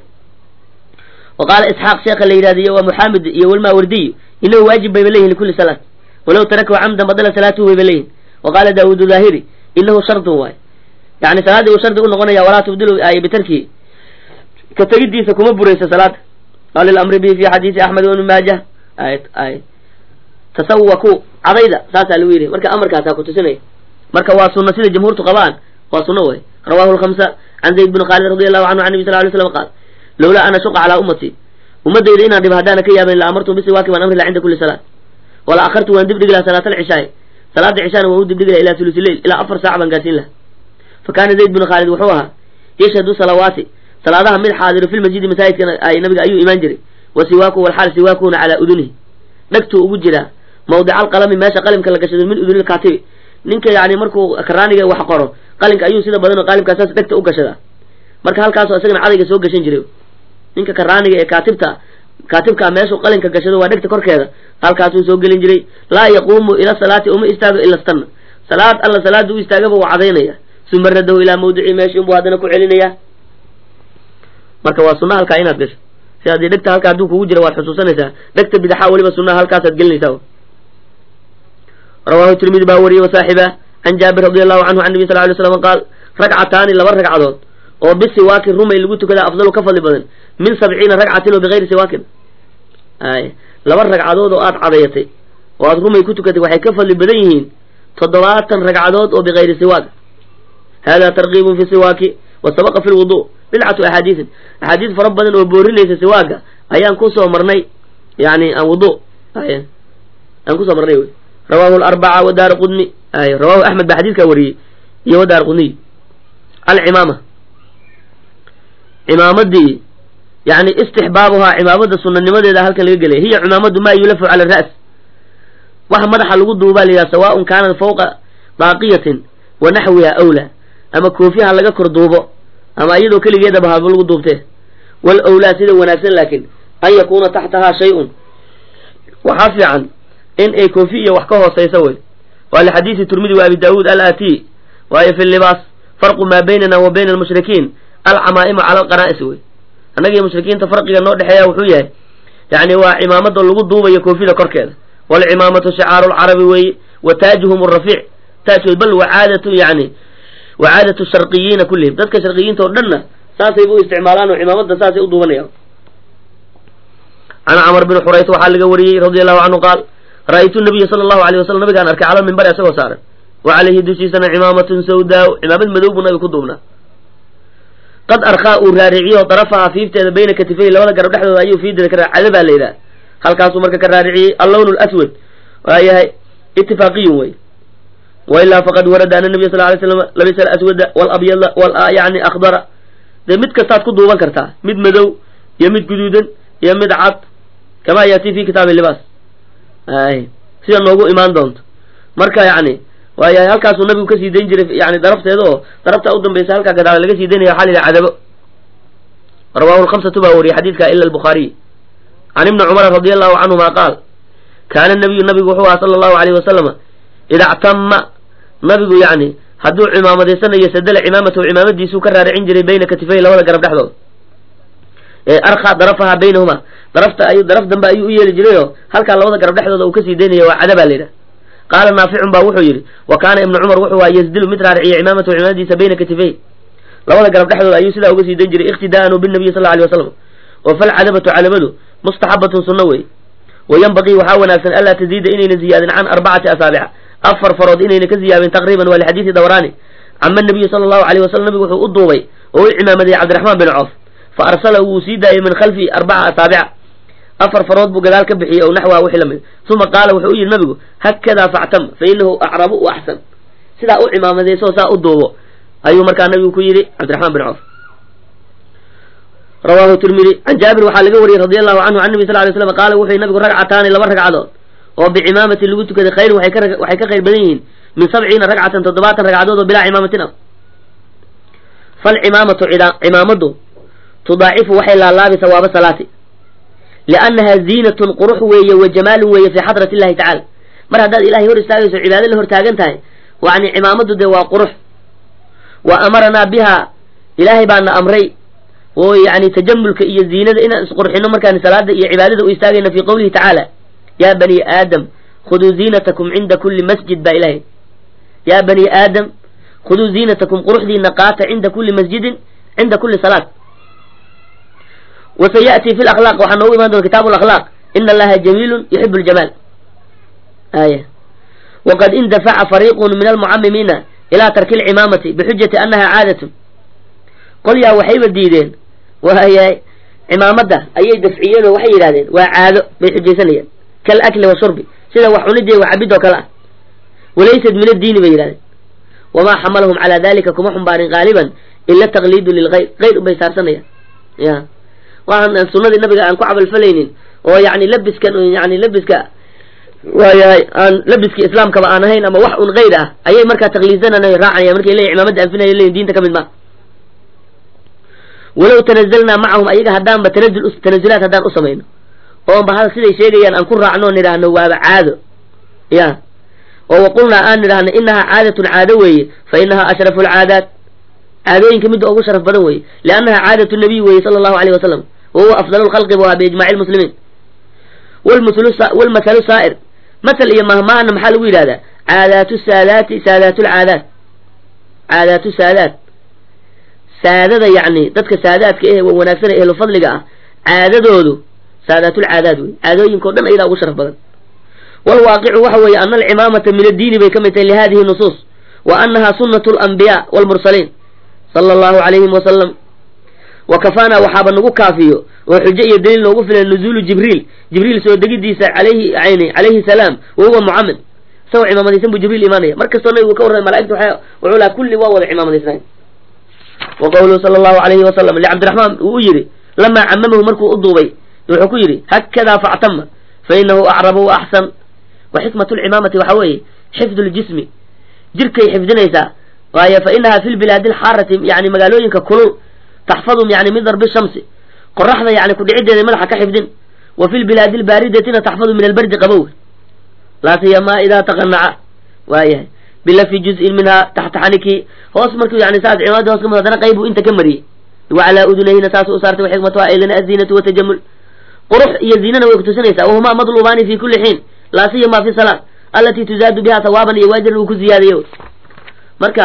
wa qaala isxaaq sheekha la yidhahdiyo waa muxamed iyo walmaawardiyu inahu waajib bayba leeyihin likulli salaat walow tarakahu camdan badala salaatuhu bayba leeyihin wa qaala daawuud daahiri inahu shardun waay yani salaaddii uu shardi u noqonaya walaa tubdilu ay bitarkihi ka tegidiisa kuma buraysa salaada qaal ilamri bihi fi xadiisi axmed ibn maajah ay ay tasawaku cadayda saasaa lagu yidhi marka amarkaasaa kutusinaya marka waa sunno sida jamhuurtu qabaan waa sunno way rawahu lkhamsa can zayd bn khaalid radi allahu canhu can nabi sal lay slam qaal lowlaa an ashuqa calaa ummatii ummadayda inaan dhiba haddaana ka yaabayn la amartum bisiwaaki baan amri laha cinda kulli salaat wala akhartu waan dibdhigi laha salaat alcishaai salaada cishaana waan u dibdhigi laha ilaa thulusi leyl ilaa afar saac baan gaarsiin laha fa kaana zayd bnu khaalid wuxuu ahaa yashhadu salawaati salaadaha mid xaadiro fi lmasjidi masaajidkana ay nabiga ayuu imaan jiray wa siwaaku walxaal siwaakuhuna calaa udunihi dhegtuu ugu jiraa mawdica alqalami meesha qalimka la gashado min uduni lkaatibi ninka yani markuu karaaniga wax qoro qalinka ayuu sida badan oo qaalimkaasaas dhegta u gashadaa marka halkaasoo isagana cadayga soo gashan jiray ninka karaaniga ee kaatibta kaatibkaa meeshuu qalinka gashado waa dhegta korkeeda halkaasuu soo gelin jiray laa yaquumu ila salaati uma istaago ila stanna salaad alla salaada u istaagaba waa cadaynaya suma radahu ilaa mawdicii meesha inbuu haddana ku celinayaa marka waa sunna halkaa inaad gasho si haddii dhegta halkaa hadduu kugu jira waad xusuusanaysaa dhegta bidaxaa weliba sunnaha halkaasaad gelinaysaa rawahu tirmidi baa wariyey wasaaxiba can jaabir radi allahu canhu can nabi sal lay slam qaal ragcataani laba ragcadood oo bisiwaakin rumay lagu tukadaa afdalu ka fadli badan min sabciina ragcatin oo bigayri siwaakin ay laba ragcadood oo aad cadayatay oo aad rumay ku tukatay waxay ka fadli badan yihiin toddobaatan ragcadood oo bigayri siwaak hada tarkiibun fi siwaaki wa sabaqa fi lwudu bidcatu axaadiisin axaadiis fara badan oo boorinaysa siwaaga ayaan kusoo marnay yani aan wudu ay aan kusoo marnay wey rawahu alarbaca wadaar qudni ay rawahu axmed baa xadiidkaa wariyey iyo wadaar qudniy alcimaama cimaamadii yani istixbaabuhaa cimaamada sunanimadeeda halkan laga gelaya hiya cimaamadu maa yulafu cala ra's waxa madaxa lagu duubaa la yidhaha sawaaun kaanat fawqa daaqiyatin wa naxwiha awlaa ama koofiha laga kor duubo ama iyadoo keligeedaba haba lagu duubtee wal awlaa sida wanaagsan laakiin an yakuuna taxtahaa shay-un waxaa fiican in ay koofi iyo wax ka hoosaysa wey waa lixadiisi tirmidi wa abi daawuud alaati waayo fi libaas farqu maa baynana wa bayna almushrikiin alcamaa'ima cala alqanaa'is wey annagiiyo mushrikiinta farqiga noo dhexeeya wuxuu yahay yani waa cimaamada lagu duubayo koofida korkeeda walcimaamatu shicaaru lcarabi weeye wa taajuhum rafiic taajkood bal wacaadatu yani wacaadatu sharqiyiina kullihim dadka sharqiyiinta oo dhanna saasayba u isticmaalaan oo cimaamada saasay u duubanayaan can camr bin xurays waxaa laga wariyey radia allahu canhu qaal ra'aytu nabiya sala allahu alayh wasalam nabigaan arkay cala minbari asagoo saaran wa calayhi dushiisana cimaamatun sawdaa cimaamad madow buu nabiga ku duubnaa qad arkaa uu raariciyo darafaha fiifteeda bayna katifay labada garab dhexdooda ayuu fiidida ka raa cada baa la yidhaha halkaasuu marka ka raariciyey allawnu laswad waa yahay itifaaqiyun wey wailaa faqad warada ana nabiya sal lay slam labisa alaswada walabyada wal yani akhdara dee mid kastaad ku duuban kartaa mid madow iyo mid guduudan iyo mid cad kamaa yaati fi kitaabi libaas ay sida noogu imaan doonto marka yani waayahay halkaasuu nabigu kasii dayn jiray yani darafteeda oo darafta u dambaysa halkaa gadaala laga sii daynaya waxaa la yidhaha cadabo rawahu lkhamsatu baa wariyay xadiidka ila albukhaariy can ibni cumara radi allahu canhuma qaal kaana nabiyu nabigu wuxuu ahaa sala allahu alayhi wasalama ida ctama nabigu yani hadduu cimaamadaysanayo sadala cimaamatahu cimaamadiisuu ka raaricin jiray bayna katifay labada garab dhexdooda ee arkaa darafaha baynahuma darafta ayuu daraf dambe ayuu u yeeli jirayoo halkaa labada garab dhexdooda uu kasii daynaya waa cadabaa la yidhaha qaala naaficun baa wuxuu yidhi wa kaana ibnu cumar wuxuu aha yasdilu mid raariciya cimaamatahu cimaamadiisa bayna katifay labada garab dhexdooda ayuu sidaa uga sii dayn jiray iqtidaa'an binabiyi sal alay wasalam oo falcadabatu cadabadu mustaxabatun sunno wey wayanbaqii waxaa wanaagsan anlaa taziida inayna ziyaadin can arbacati asaabica afar farood inayna ka ziyaabin taqriiban waa lixadiisi dawraani cama nabiyu sala allahu alayh wasalam nabigu wuxuu u duubay oo u cimaamaday cabdiraxmaan bin coof fa arsala wuu sii daayay min khalfi arbaca asaabica afar farood buu gadaal ka bixiyey ow naxwaha wixii lamid uma qaala wuxuu u yidhi nabigu hakadaa factam fa inahu acrabu u axsan sidaa u cimaamadayso saa u duubo ayuu markaa nabigu ku yidhi cabdiraxmaan bin coof rawahu tirmidi can jaabir waxaa laga wariyey radi allahu canhu can nabi sal lay slam qaala wuxuu nabigu ragcataani laba ragcadood oo bicimaamati lagu tukaday khayrin waxay ka waxay ka khayr badan yihiin min sabciina ragcatan toddobaatan ragcadood oo bilaa cimaamatin ah falcimaamatu cimaamadu tudaacifu waxay laalaabi sawaaba salaati liannaha ziinatun qurux weeye wa jamaalun weeye fii xadrati illahi tacala mar haddaad ilahay hor istaagayso cibaado la hor taagan tahay yani cimaamadu dee waa qurux wa amaranaa biha ilaahay baana amray oo yani tajamulka iyo ziinada inaan isqurxino markaan salaada iyo cibaadada u istaagayna fii qowlihi tacaala yaa bani aadam khuduu ziinatakum cinda kulli masjid baa ilahay yaa bani aadam khuduu ziinatakum quruxdiina qaata cinda kulli masjidin cinda kulli salaat wasayaأtii fi lakhlaaq waxaa noogu imaan doona kitaabu lakhlaaq ina allaha jamiilun yuxibu ljamaal aya waqad indafaca fariiqun min almucamimiina ilaa tarki lcimaamati bixujati annaha caadatun qolyaa waxayba diideen waayahay cimaamada ayay dafciyeen oo waxay yidhahdeen waa caado bay xujaysanayaan kal akli washurbi sida wax cunidii wax cabid oo kale ah walaysat min addiini bay yidhahdeen wamaa xamalahum calaa dalika kuma xumbaarin qaaliban ila taqliidu lilgayr gayr unbay saarsanayaan ya waxaan sunadii nabiga aan ku camalfalaynin oo yani labiskan yani labiska waayahay aan labiski islaamkaba aan ahayn ama wax un gayr ah ayay markaa taqliidsanana raacaya markay leeyihin cimaamada anfinaya leeyihin diinta ka mid ma walow tanazalnaa macahum ayaga haddaanba tanazul tanazulaad haddaan u samayno oonba hada siday sheegayaan aan ku raacno o nidhaahno waaba caado ya oo waqulnaa aan nidhaahno inahaa caadatun caado weeye fa inahaa ashrafu alcaadaat caadooyinka midda ugu sharaf badan weeye liannaha caadatu nabiy weeye sala allahu alayh wasalam wa huwa afdalu lkhalqi bu ahaa biijmaci lmuslimiin walmathalu saa'ir mathal iyo mahmaana maxaa lagu yidhahdaa caadaatu saadaati saadaatu lcaadaat caadaatu saadaat saadada yacni dadka saadaadka eh wa wanaagsan ehlu fadliga ah caadadoodu saadaatulcaadaad wey caadooyinkao dhan ayadaa ugu sharaf badan walwaaqicu waxa weeye ana alcimaamata min addiini bay ka mid tahay lihadihi nusuus wa annaha sunnatu alambiyaa walmursaliin sala allahu calayhim wasalam وكفانا وحابا نقو كافيو وحجة دليل نقو في نزول جبريل جبريل سوى دقيديس عليه عيني عليه السلام وهو محمد سوى عمامة يسمى جبريل إيمانية مركز صنعي وكورة الملائكة وعلى كل واوض عمامة يسمى وقوله صلى الله عليه وسلم لعبد الرحمن ويري لما عممه مركو أضوبي يحكو يري هكذا فاعتم فإنه أعرب وأحسن وحكمة العمامة وحوي حفظ الجسم جركي حفظنا يسا وهي فإنها في البلاد الحارة يعني مقالوين ككلو تحفظهم يعني من ضرب الشمس قرحنا يعني كل عدة ملحة كحفظن وفي البلاد الباردة تحفظ من البرد قبول لا سيما إذا تقنع وهي بلا في جزء منها تحت حنكي هو اسمرك يعني ساعة عماده واسمه هذا قيبه انت كمري وعلى أذنه نساس أسارته وحكمته إلنا الزينة وتجمل قرح يزيننا ويكتسنيسا وهما مطلوبان في كل حين لا سيما في صلاة التي تزاد بها ثوابا يواجر وكزيادة يوم مركا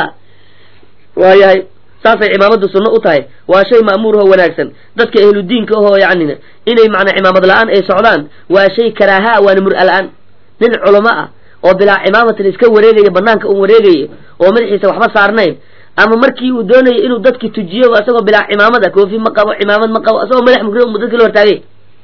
وهي ساسا عمامة السنة أطاي وشيء مأموره وناكسا ذاتك أهل الدين كهو يعنينا إني معنى عمامة الآن أي سعودان وشيء كراها ونمر الآن من علماء وبلا عمامة الإسكو وريقية بنانك أم وريقية ومرحيسة وحبا صارنين أما مركي ودوني إنو ذاتك تجيه وأسوه بلا عمامة وفي مقاو عمامة مقاو أسوه ملح مقريم مدرك الورتاقي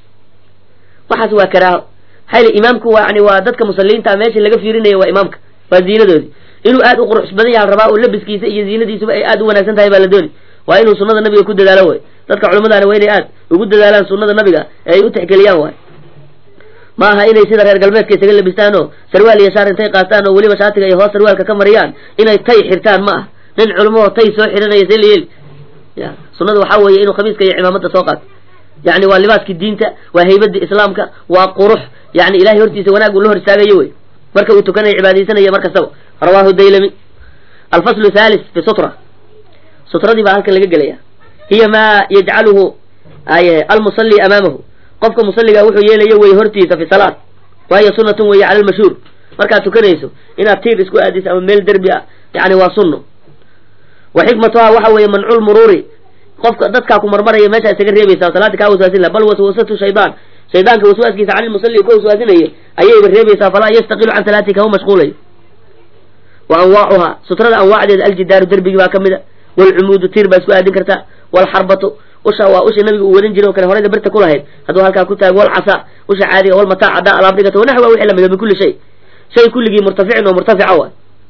وحسوا كراها هاي الإمامك يعني وذاتك مسلين تاميش اللي قفيرين وإمامك وزينة دودي إنو آد أقرح شبني على الرباء ولبس كيسا إيا زينة دي سبا آد وناسان تايبا لدوني وإنو سنة النبي يكود دالوي ذاتك علماء أنا ويني آد يكود دالان سنة النبي أي أتحك اليوم واي ما ها إني سيدر غير قلبك كيسا قل لبستانو سروال يسار انتي قاستانو ولي مشاتك أيهو سروالك كمريان إني تاي حرتان ما من علماء تاي سو حرنا يسيل يل يا سنة وحاوي إنو خميس كي عمامة سوقات يعني واللباس كدينتا وهيبد إسلامك وقرح يعني إلهي هرتيس وناق والله رساقه يوي مركا وتكنا عباديتنا يا مركا سوا رواه الديلمي. الفصل الثالث في سطرة سطرة دي بقى اللي قال هي ما يجعله أي المصلي أمامه قفك مصلي وحو يلي يوي هرتيس في صلاة وهي سنة وهي على المشهور مركا تكنيسو إن أبتير اسكو أديس أو ميل دربي يعني واسنه وحكمتها وحوى منع المروري قفك دتك مرمرة يمشي سجر ريبيسا صلاتك وسواسين بل وسوسته شيطان شيطان كوسواس كيس عن المصلي كوسواسين أي بالريبيسا فلا يستقل عن ثلاثك هو مشغولي وأنواعها سترة أنواع الجدار دربي وكمدة والعمود تير بسكو أدين كرتا والحربة وشا وش النبي ورنجل وكان هريدا برت كلها هذا هالك كنت والعصا وش عادي والمتاع عداء الأبرقة ونحوه وحلا من بكل شيء شيء كل جي مرتفع ومرتفع أول.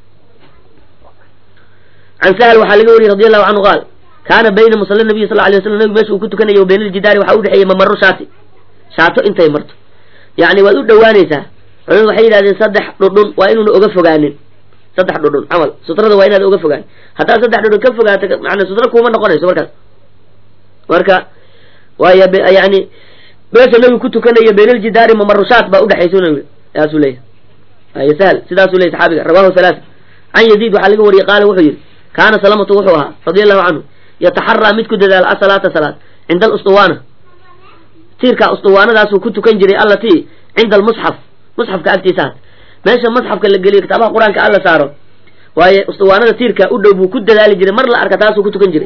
عن سهل وحلقوري رضي الله عنه قال كان بين مصلى النبي صلى الله عليه وسلم النبي ماشي وكنت كان يو بين الجدار وحاول حي ممر شاتي شاتو انت يمرت يعني ودو دوانيسا عن وحيد هذا صدح ردون وإنه أوقف فقانين صدح ردون عمل سترة وإنه أوقف فقان حتى صدح ردون كف فقان معنى سترة كوما نقول إيش مركز مركز وهي يعني بس النبي كنت كان يو بين الجدار ممر شات بأوقف حيسون يا سليه هاي سهل سيدا سليه صحابي رواه ثلاثة. عن يزيد وحلقوري قال وحيد كان سلامة وحوها رضي الله عنه يتحرى متك دلال الصلاة صلاة عند الأسطوانة تلك أسطوانة داسو كنت كنجري التي عند المصحف مصحف كأكتسات ماشي المصحف كاللي قال كتابها قرآن كألا سارو وهي أسطوانة تلك أدبو كد دلال جري مر لأركتاسو كنت كنجري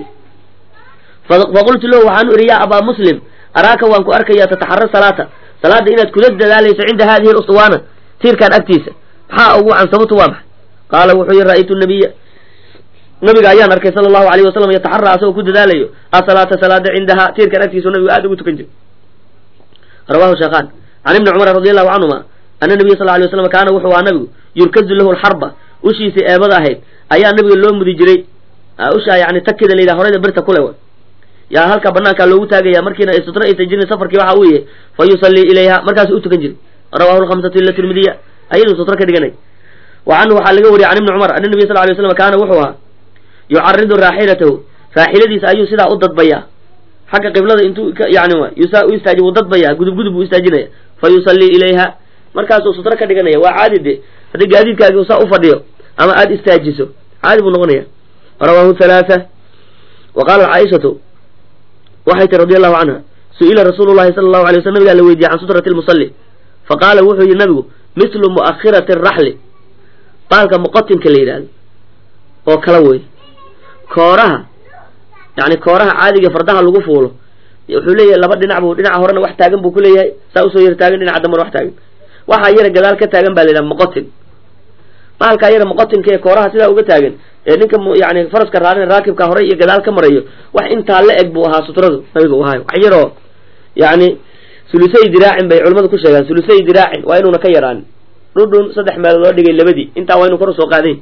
فقلت له وحن رياء أبا مسلم أراك وأنك أرك يا تتحرى صلاة صلاة إنك كد دلال عند هذه الأسطوانة تلك الأكتسة حاء أبو عن صوت وامح قال وحي رأيت النبي نبي أيام أركي صلى الله عليه وسلم يتحرى أسوأ كد داليه الصلاة صلاة عندها تلك الأكتسة نبي آدم تكنجري. رواه شيخان عن ابن عمر رضي الله عنهما أن النبي صلى الله عليه وسلم كان وحوى نبي يركز له الحربة وشي سي أبدا هيد أيام نبي اللون مدي جري وشا يعني تكد اللي إذا هريد برتا كله يا هلك بناك لو تاجي يا مركنا استطرأ تجري سفر كي وحويه فيصلي إليها مركز أوت كنجري. رواه الخمسة إلا الترمذي أيضا استطرأ كدجني. وعنه حلقوري عن ابن عمر أن النبي صلى الله عليه وسلم كان وحوى يعرض راحلته راحلتي سأيو سدا أضد بيا حق قبلة انتو يعني يساوي يستاجي وضد بيا قدب قدب ويستاجينه فيصلي إليها مركز سترة كدجنيه وعادي دي هذا قاعد كاجو ساو فديو أما عاد استاجسه عادي بنغنيه. رواه ثلاثة. وقال عائشة وحيت رضي الله عنها سئل رسول الله صلى الله عليه وسلم قال ويدي عن سترة المصلي فقال وحي النبي مثل مؤخرة الرحل قال كمقطم كليلان وكلوي كورها يعني كورها عادي فردها لو فولو وحوليه لبا دينع بو دينع horena wax taagan buu kuleeyahay saa u soo yir taagan dinac damar wax taagan waxa yar gadaal ka taagan baa leeyahay muqatil bahalkaa yara muqatimka ee kooraha sidaa uga taagan ee ninka yani faraska raarin raakibka hore iyo gadaal ka marayo wax intaa la eg buu ahaa sutradu nabiga u ahay wax yaroo yani sulusay diraacin bay culimmadu ku sheegaan sulusay diraacin waa inuuna ka yaraan dhudhun saddex meelood loo dhigay labadii intaa waa inuu kor usoo qaaday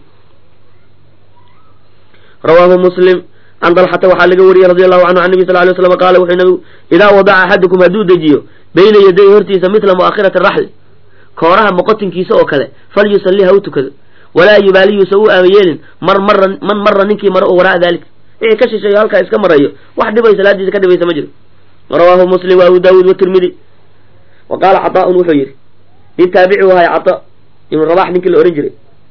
rawaahu muslim can dalxata waxaa laga wariyey radi allahu canhu can nabi sal lay slam qaala wuxuu nabigu idaa wadaca axadukum hadduu dejiyo bayna yaday hortiisa mitla mu'akhirati raxli kooraha moqotinkiisa oo kale falyusalli ha u tukado walaa yubaali yuusa u aabayeelin mar mara man mara ninkii maro oo wara'a dalik wixii ka shisheeyo halkaa iska marayo wax dhibay salaadiisa ka dhibaysa ma jiro rawaahu muslim wa abu daawuud watirmidi wa qaala caطaa'un wuxuu yidhi nin taabici u ahay caطa ibnu rabax ninkii la ohan jiray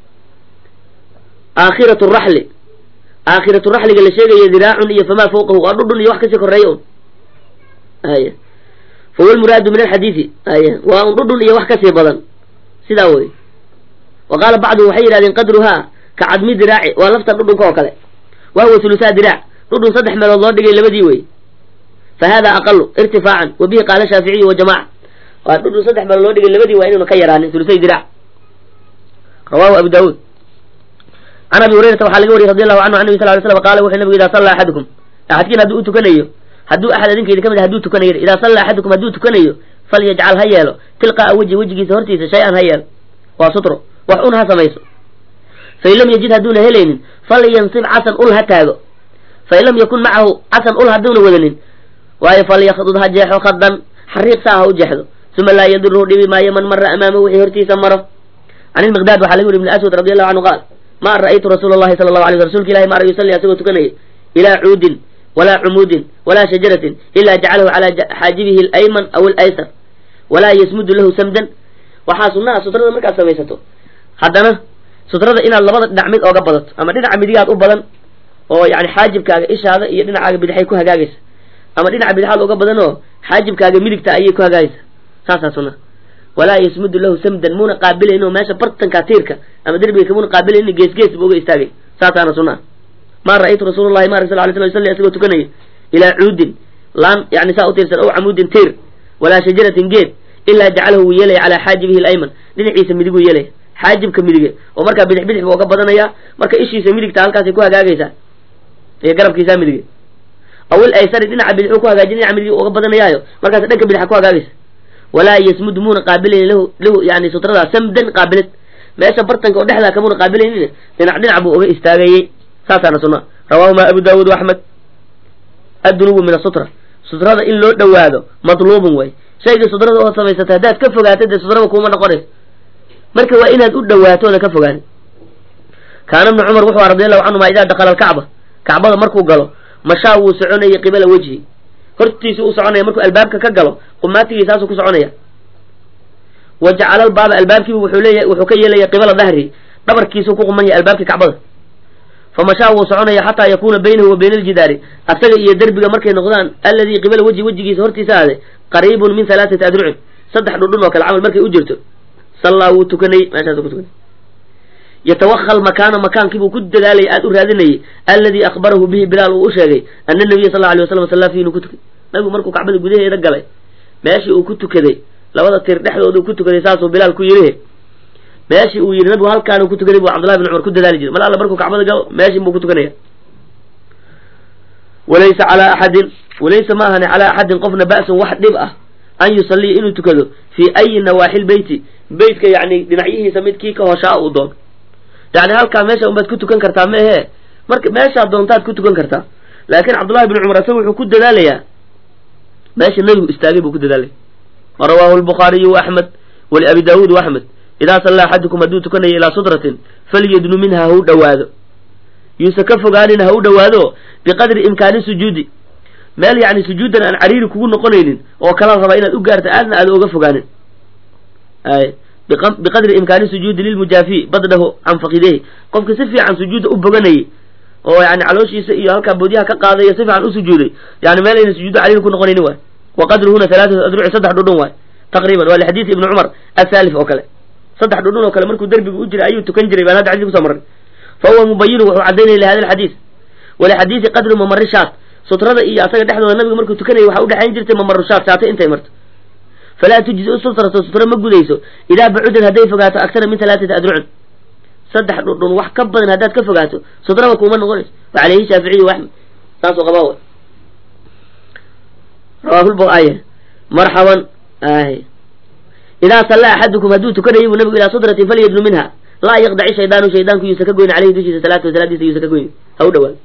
aakhiratu raxli aakhiratu raxliga la sheegaya diraacun iyo famaa fawqahu waa dhudhun iyo wax kasii koreeya un aya fahuwa lmuraadu min alxadiidi aya waa un dhudhun iyo wax kasii badan sidaa wey wa qaala bacduhum waxay yidhahdeen qadruhaa ka cadmi diraaci waa lafta dhudhunka oo kale wa huwa hulusaa diraac dhudhun saddex meelood loo dhigay labadii wey fa hada aqalu irtifaacan wa bihi qaala shaaficiyu wa jamaca waa dhudhun saddex meelood loo dhigay labadii waa inuuna ka yaraanin hulusay diraac rawahu abu daawuud can abi hurayrata waxaa laga wariyey radi allahu canhu an nabi sal ly slam qaala wuxuu nabigu idaa sallaa axadukum axadkiin hadduu u tukanayo hadduu axad adinka idin ka mid haduu tukanayo idaa sallaa axadukum hadduu tukanayo falyajcal ha yeelo tilqaa'a wejhi wejigiisa hortiisa shay-an ha yeelo waa sutro wax un ha samayso fain lam yajid hadduuna helaynin falyansib casan ul ha taago fain lam yakun macahu casan ul hadduuna wadanin waayo falyakdud ha jeexo khadan xariiq saa ha u jeexdo uma laa yadurhu dhibi maayo man mara amaama wixii hortiisa maro can ilmiqdaad waxaa laga wuri ibn aswad radi allahu canhu qaal ma ra'aytu rasuula allahi sala allahu alay sl rsulka ilahi ma ara yusalli asagoo tukanaya ilaa cuudin walaa cumuudin walaa shajaratin ilaa jacalahu calaa xaajibihi alayman aw alaysar walaa yasmudu lahu samdan waxaa sunnaha sutrada markaad samaysato haddana sutrada inaad labada dhinac mid ooga badato ama dhinaca midigaad u badan oo yani xaajibkaaga ishaada iyo dhinacaaga bidixay ku hagaagaysa ama dhinaca bidixaad uga badan oo xaajibkaaga midigta ayay ku hagaagaysa saasaa sunnaha walaa yasmudu lahu samdan muuna qaabilaynin oo meesha bartankaa tiirka ama derbiga kamuuna qaabilaynin gees gees bu uga istaagay saasaana sunnaha ma ra'aytu rasuula llahi ma ar sal lay slam yusalli asagoo tukanaya ilaa cuudin laan yani saa u tiirsan ow camuudin tiir walaa shajaratin geed ilaa jacalahu wuu yeelaya calaa xaajibihi alayman dhinaciisa midig wuu yeelaya xaajibka midige oo markaa bidix bidix buu uga badanayaa marka ishiisa midigta halkaasay ku hagaagaysaa iyo garabkiisaa midige awil aysari dhinaca bidix uu ku hagaajin dhinaca midig uga badanayaayo markaas dhanka bidixa ku hagaagaysa walaa yasmud muuna qaabilaynin lahu lahu yani sutradaa samdan qaabilad meesha bartanka oo dhexdaa kamuuna qaabilaynin dhinac dhinac buu uga istaagayey saasaana sunna rawaahuma abu daawuud axmed addunubu min asutra sutrada in loo dhowaado matluubun way shayga sutrada oo samaysata haddaad ka fogaato dee sutraba kuuma noqonayso marka waa inaad u dhowaato ooda ka fogaan kaana ibnu cumar wuxuu radi allahu canhuma idaa dakala alkacba kacbada markuu galo mashaa wuu soconayay qibala wejhi hortiisu u soconaya markuu albaabka ka galo qumaatigii saasuu ku soconaya wa jacala albaaba albaabkiibu wuxuu leeyahay wuxuu ka yeelaya qibala dahri dhabarkiisuu ku quman yahay albaabkii kacbada famashaa wuu soconaya xataa yakuuna baynahu wa bayna aljidaari asaga iyo derbiga markay noqdaan alladii qibala wejhi wejigiisa hortiisa ahde qariibun min halaaثati adrucin saddex dhudhun oo kale camal markay u jirto sallaa wuu tukanay meeshaas ku tukanay yatawakal makaana makaankiibuu ku dadaalay aad u raadinayay alladii akhbarahu bihi bilaal uu u sheegay ana nabiya sal alay waslam sallaa fihi inuu ku tukay nabigu markuu kacbada gudaheeda galay meeshii uu ku tukaday labada tir dhexdooda uu ku tukaday saasuu bilaal ku yidhi meeshii uu yidhi nabigu halkaanuu ku tukaday buu cabdullahi bin cumar ku dadaali jiray mal alla markuu kacbada galo meeshin buu ku tukanaya walaysa calaa axadin walaysa ma ahani calaa axadin qofna ba'sun wax dhib ah an yusalliya inuu tukado fii ayi nawaaxi lbeyti beytka yani dhinacyihiisa midkii ka hooshaa uu doon yani halkaa meesha unbaad ku tukan kartaa ma ahee marka meeshaad doontaad ku tukan kartaa laakin cabdullahi bin cumar isaga wuxuu ku dadaalayaa meesha nebigu istaagay buu ku dadaalaya warawaahu lbukhaariyu waaxmed waliabi daawuud waaxmed idaa sallaa axadukum hadduu tukanayo ilaa sutratin falyadnu minha ha u dhowaado yuusa ka fogaanin ha u dhowaado biqadri imkaani sujuudi meel yani sujuudan aan cariiri kugu noqonaynin oo kala raba inaad u gaarto aadna aada oga fogaanin ay biqadri imkaani sujuudi lilmujaafi badnahu can fakidehi qofka si fiican sujuudda u boganayay oo yani calooshiisa iyo halkaa boodyaha ka qaadaya si fiican u sujuuday yani meel ayna sujuudda cariiri ku noqonaynin waay wa qadruhuna halaaثatu adruci saddex dhudhun waay taqriban waa lixadiisi ibni cumar athaalif oo kale saddex dhudhun oo kale markuu derbiga u jiray ayuu tukan jiray baan hadda xadis kuso marray fa huwa mubayinu wuxuu cadaynaya lihada alxadiis walixadiisi qadru mamarishaat sutrada iyo asaga dhexdooda nabiga markuu tukanayay waxaa udhexayn jirtay mamarushaat shaatay intay marto falaa tujzi sutratu sutra ma gudayso idaa bacudan hadday fogaato aktara min halaaثati adrucin saddex dhundhun wax ka badan haddaad ka fogaato sutraba kuuma noqonayso wa caleyhi shaaficiyu axmed saasoo qabaa way rawaahulbuaaya marxaban ay idaa sallaa axadukum hadduu tukanayo buu nabigu ilaa sutratin falyadnu minha laa yaqdaci shaydaanu shaydaanku yuusa ka goyn caleyhi dushiisa salaatu salaadiisa yuusa ka goyn ha u dhawaado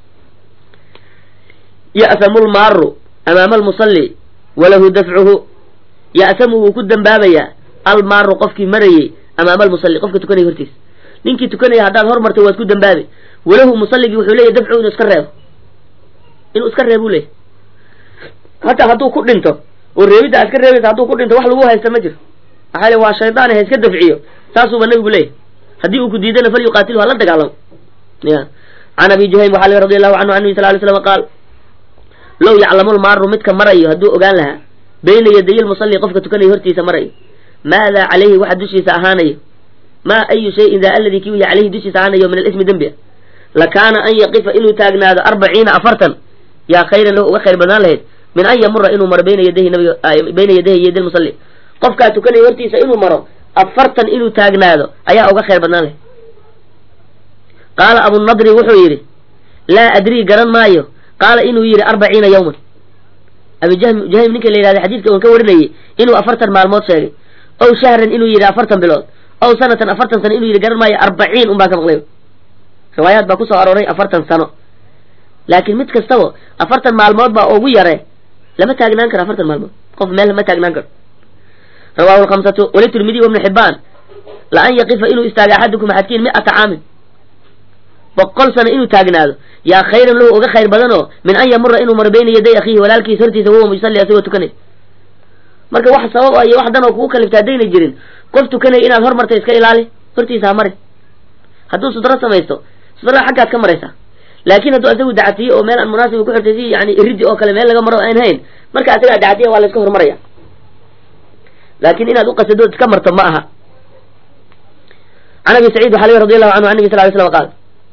ya'samu lmaaru amaama almusalli walahu dafcuhu ya'samu wuu ku dambaabayaa almaaru qofkii marayey amaama almusalli qofka tukanaya hortiisa ninkii tukanaya haddaad hormartay waad ku dambaabay walahu musalligii wuxuu leeyahy dafcuhu inuu iska reebo inuu iska reeb u leeyahy hataa hadduu ku dhinto oo reebidda aad ka reebaysa hadduu ku dhinto wax lagu haysta ma jiro maxaa le waa shaydaan ha iska dafciyo saasuuba nabigu leeyahy haddii uu ku diidana falyuqaatilu hala dagaalamo ya can abi juhaym waxaa lii radi allahu canhu an nabi sal ly slam qaal low yaclamu lmaaru midka marayo hadduu ogaan lahaa bayna yadayi lmusalli qofka tukanaya hortiisa marayo maadaa calayhi waxa dushiisa ahaanayo maa ayu shayin daa aladii kii wiya caleyhi dushiisa ahaanayo min alismi dembia lakaana an yaqifa inuu taagnaado arbaciina afartan yaa khayran lahu uga khayr badnaan lahayd min an yamura inuu maro bayna yadayhi nabiga bayna yadayhi yadi lmusalli qofkaa tukanaya hortiisa inuu maro afartan inuu taagnaado ayaa uga khayr badnaan lahayd qaala abunadri wuxuu yidhi laa adrii garan maayo qaala inuu yidhi arbaciina yawman abi jahm ninka la yihahda xadiidka oon ka warinayay inuu afartan maalmood sheegay ow shahran inuu yidhi afartan bilood ow sanatan afartan sano inuu yidhi garan maayo arbaciin un baa ka maqlay riwaayaad baa kusoo arooray afartan sano laakiin mid kastaba afartan maalmood baa ugu yare lama taagnaan karo afartan maalmood qof meel lama taagnaan karo rawahu lkhamsatu walitirmidiy wabnu xibaan la an yaqifa inuu istaaga axadukum axadkiin mi'ata caamin boqol sano inuu taagnaado yaa khayran lahu uga khayr badanoo min an yamura inuu maro bayna yaday akhiihi walaalkiisa hortiisa wahuwa musalli asagoo tukanay marka wax sabab ah iyo wax dan oo kugu kalifta haddayna jirin qof tukanaya inaad hormarta iska ilaali hortiisa ha mari hadduu sutro samaysto sutrada xaggaad ka maraysaa laakiin hadduu asagu dacatiye oo meel aan munaasiba ku xirtay si yani iridi oo kale meel laga maro aan hayn marka asagaa dacatiya waa la iska hormaraya laakiin inaad uqasadood iska marto ma aha can abi saciid waxaa lii radi allahu canhu an nabi sal ly slam qaal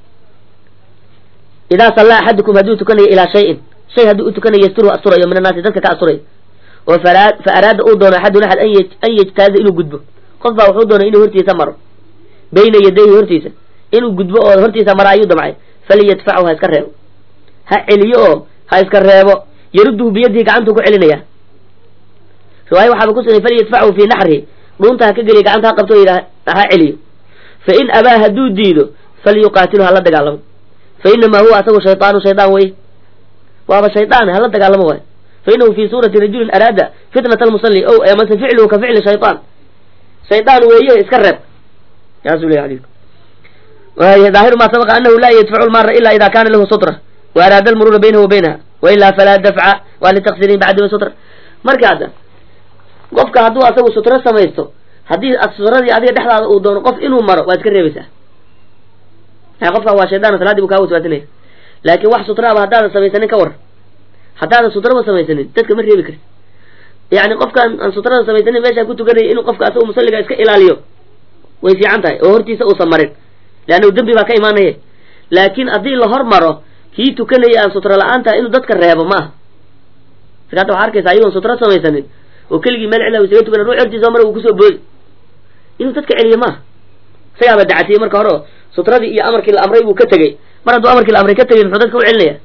idaa sallaa axadukum hadduu tukanayo ilaa shayin shay hadduu u tukanayo yasturu asturayo min annaasi dadka ka asturayo oo fa araada uu doono axadun axad an yajtaaza inuu gudbo qof baa wuxuu doonay inuu hortiisa maro bayna yadayhi hortiisa inuu gudbo oo hortiisa mara ayuu damcay faliyadfachu ha iska reebo ha celiyo oo ha iska reebo yarudduhu biyadihi gacantuu ku celinaya riwaaya waxaaba kusugnay faliyadfachu fii naxrihi dhuunta ha ka geliya gacanta ha qabto o yidhaha ha celiyo fa in abaa hadduu diido falyuqaatilu hala dagaalamo fa inamaa huwa asagu shaydaanu shaydaan wey waaba shaydaan hala dagaalamo waay fa inahu fii suurati rajulin araada fitnata almusalli o amase ficluhu ka ficli shaydaan shaydaan weeye iska reeb saasuu leya xadiidku waay daahiru maa sabaqa anahu laa yadfacu lmaara ila ida kana lahu sutra wa araada almuruura baynahu wa baynaha wailaa falaa dafca waa litaksirin bacdiha sutra marka hadda qofka hadduu asagu sutro samaysto haddii sutradii adiga dhexdaada uu doono qof inuu maro waad iska reebaysaa qofka waa shaydaan salaadii buu kaa waswaasinaya laakiin wax sutraaba haddaadan samaysanin ka war haddaadan sutraba samaysanin dadka ma reebi karti yani qofkaan aan sutrada samaysanin meeshaa ku tukanaya inuu qofka asagu musalliga iska ilaaliyo way fiican tahay oo hortiisa uusan marin leannahu dembi baa ka imaanaya laakiin haddii la hormaro kii tukanaya aan sutra la-aantaha inuu dadka reebo ma aha marka hadda waxaa arkaysa ayagoon sutro samaysanin oo keligii meel cila isaga tukana ruux hortiisa mara uu kusoo boodi inuu dadka celiyo maaha isagaaba dacatiyey marka hore oo sutradii iyo amarkii la amray buu ka tegey mar hadduu amarkii la amray ka tegey muxuu dadka u celinaya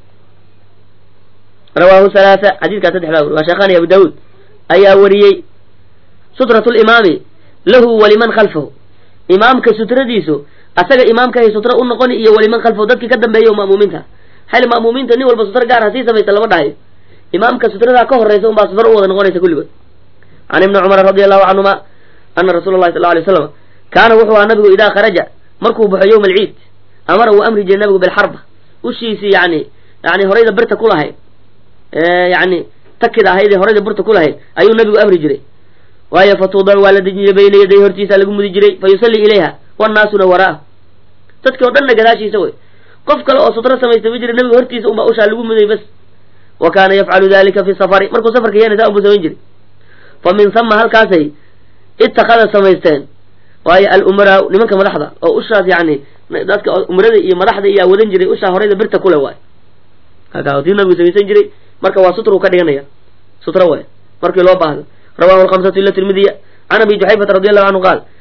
rawaahu halaatha xadiidkaa saddex baa wuri waa sheekhani abu daawuud ayaa wariyey sutratu limaami lahu waliman khalfahu imaamka sutradiisu asaga imaamkahay sutro u noqoni iyo waliman khalfahu dadkii ka dambeeya o ma'muumiinta xali ma'muumiinta nin walba sutro gaar ha sii samaysta lama dhahayo imaamka sutradaa ka horraysa unbaa sutro u wada noqonaysa kulligood can ibni cumar radi allahu canhuma ana rasuula allahi sal lla alay slam kaana wuxuu ahaa nabigu idaa kharaja markuu baxo yowma alciid amara uu amri jiray nabigu bilxarba ushiisii yani yani horayda birta ku lahayd yani takida ahayd ee horayda birta ku lahayd ayuu nabigu amri jiray waayo fatuudacu waa la dejin jiray bayna yaday hortiisa lagu mudi jiray fa yusalli ilayha wannaasuna wara'ah dadkii o dhanna gadaashiisa wey qof kale oo sutro samaysta ma jira nabigu hortiisa unbaa ushaa lagu muday bas wa kaana yafcalu dalika fi safari markuu safarka yeenaysa unbuu samayn jiray fa min hama halkaasay itakada samaysteen waayo alumaraa nimanka madaxda oo ushaas yani dadka umarada iyo madaxda iyaa wadan jiray ushaa horayda birta kule waay tii nabigu samaysan jiray marka waa sutru ka dhiganaya sutro waay markii loo baahdo rawahu lkhamsatu ila tirmidiya can abi juxayfata radi allahu canhu qaal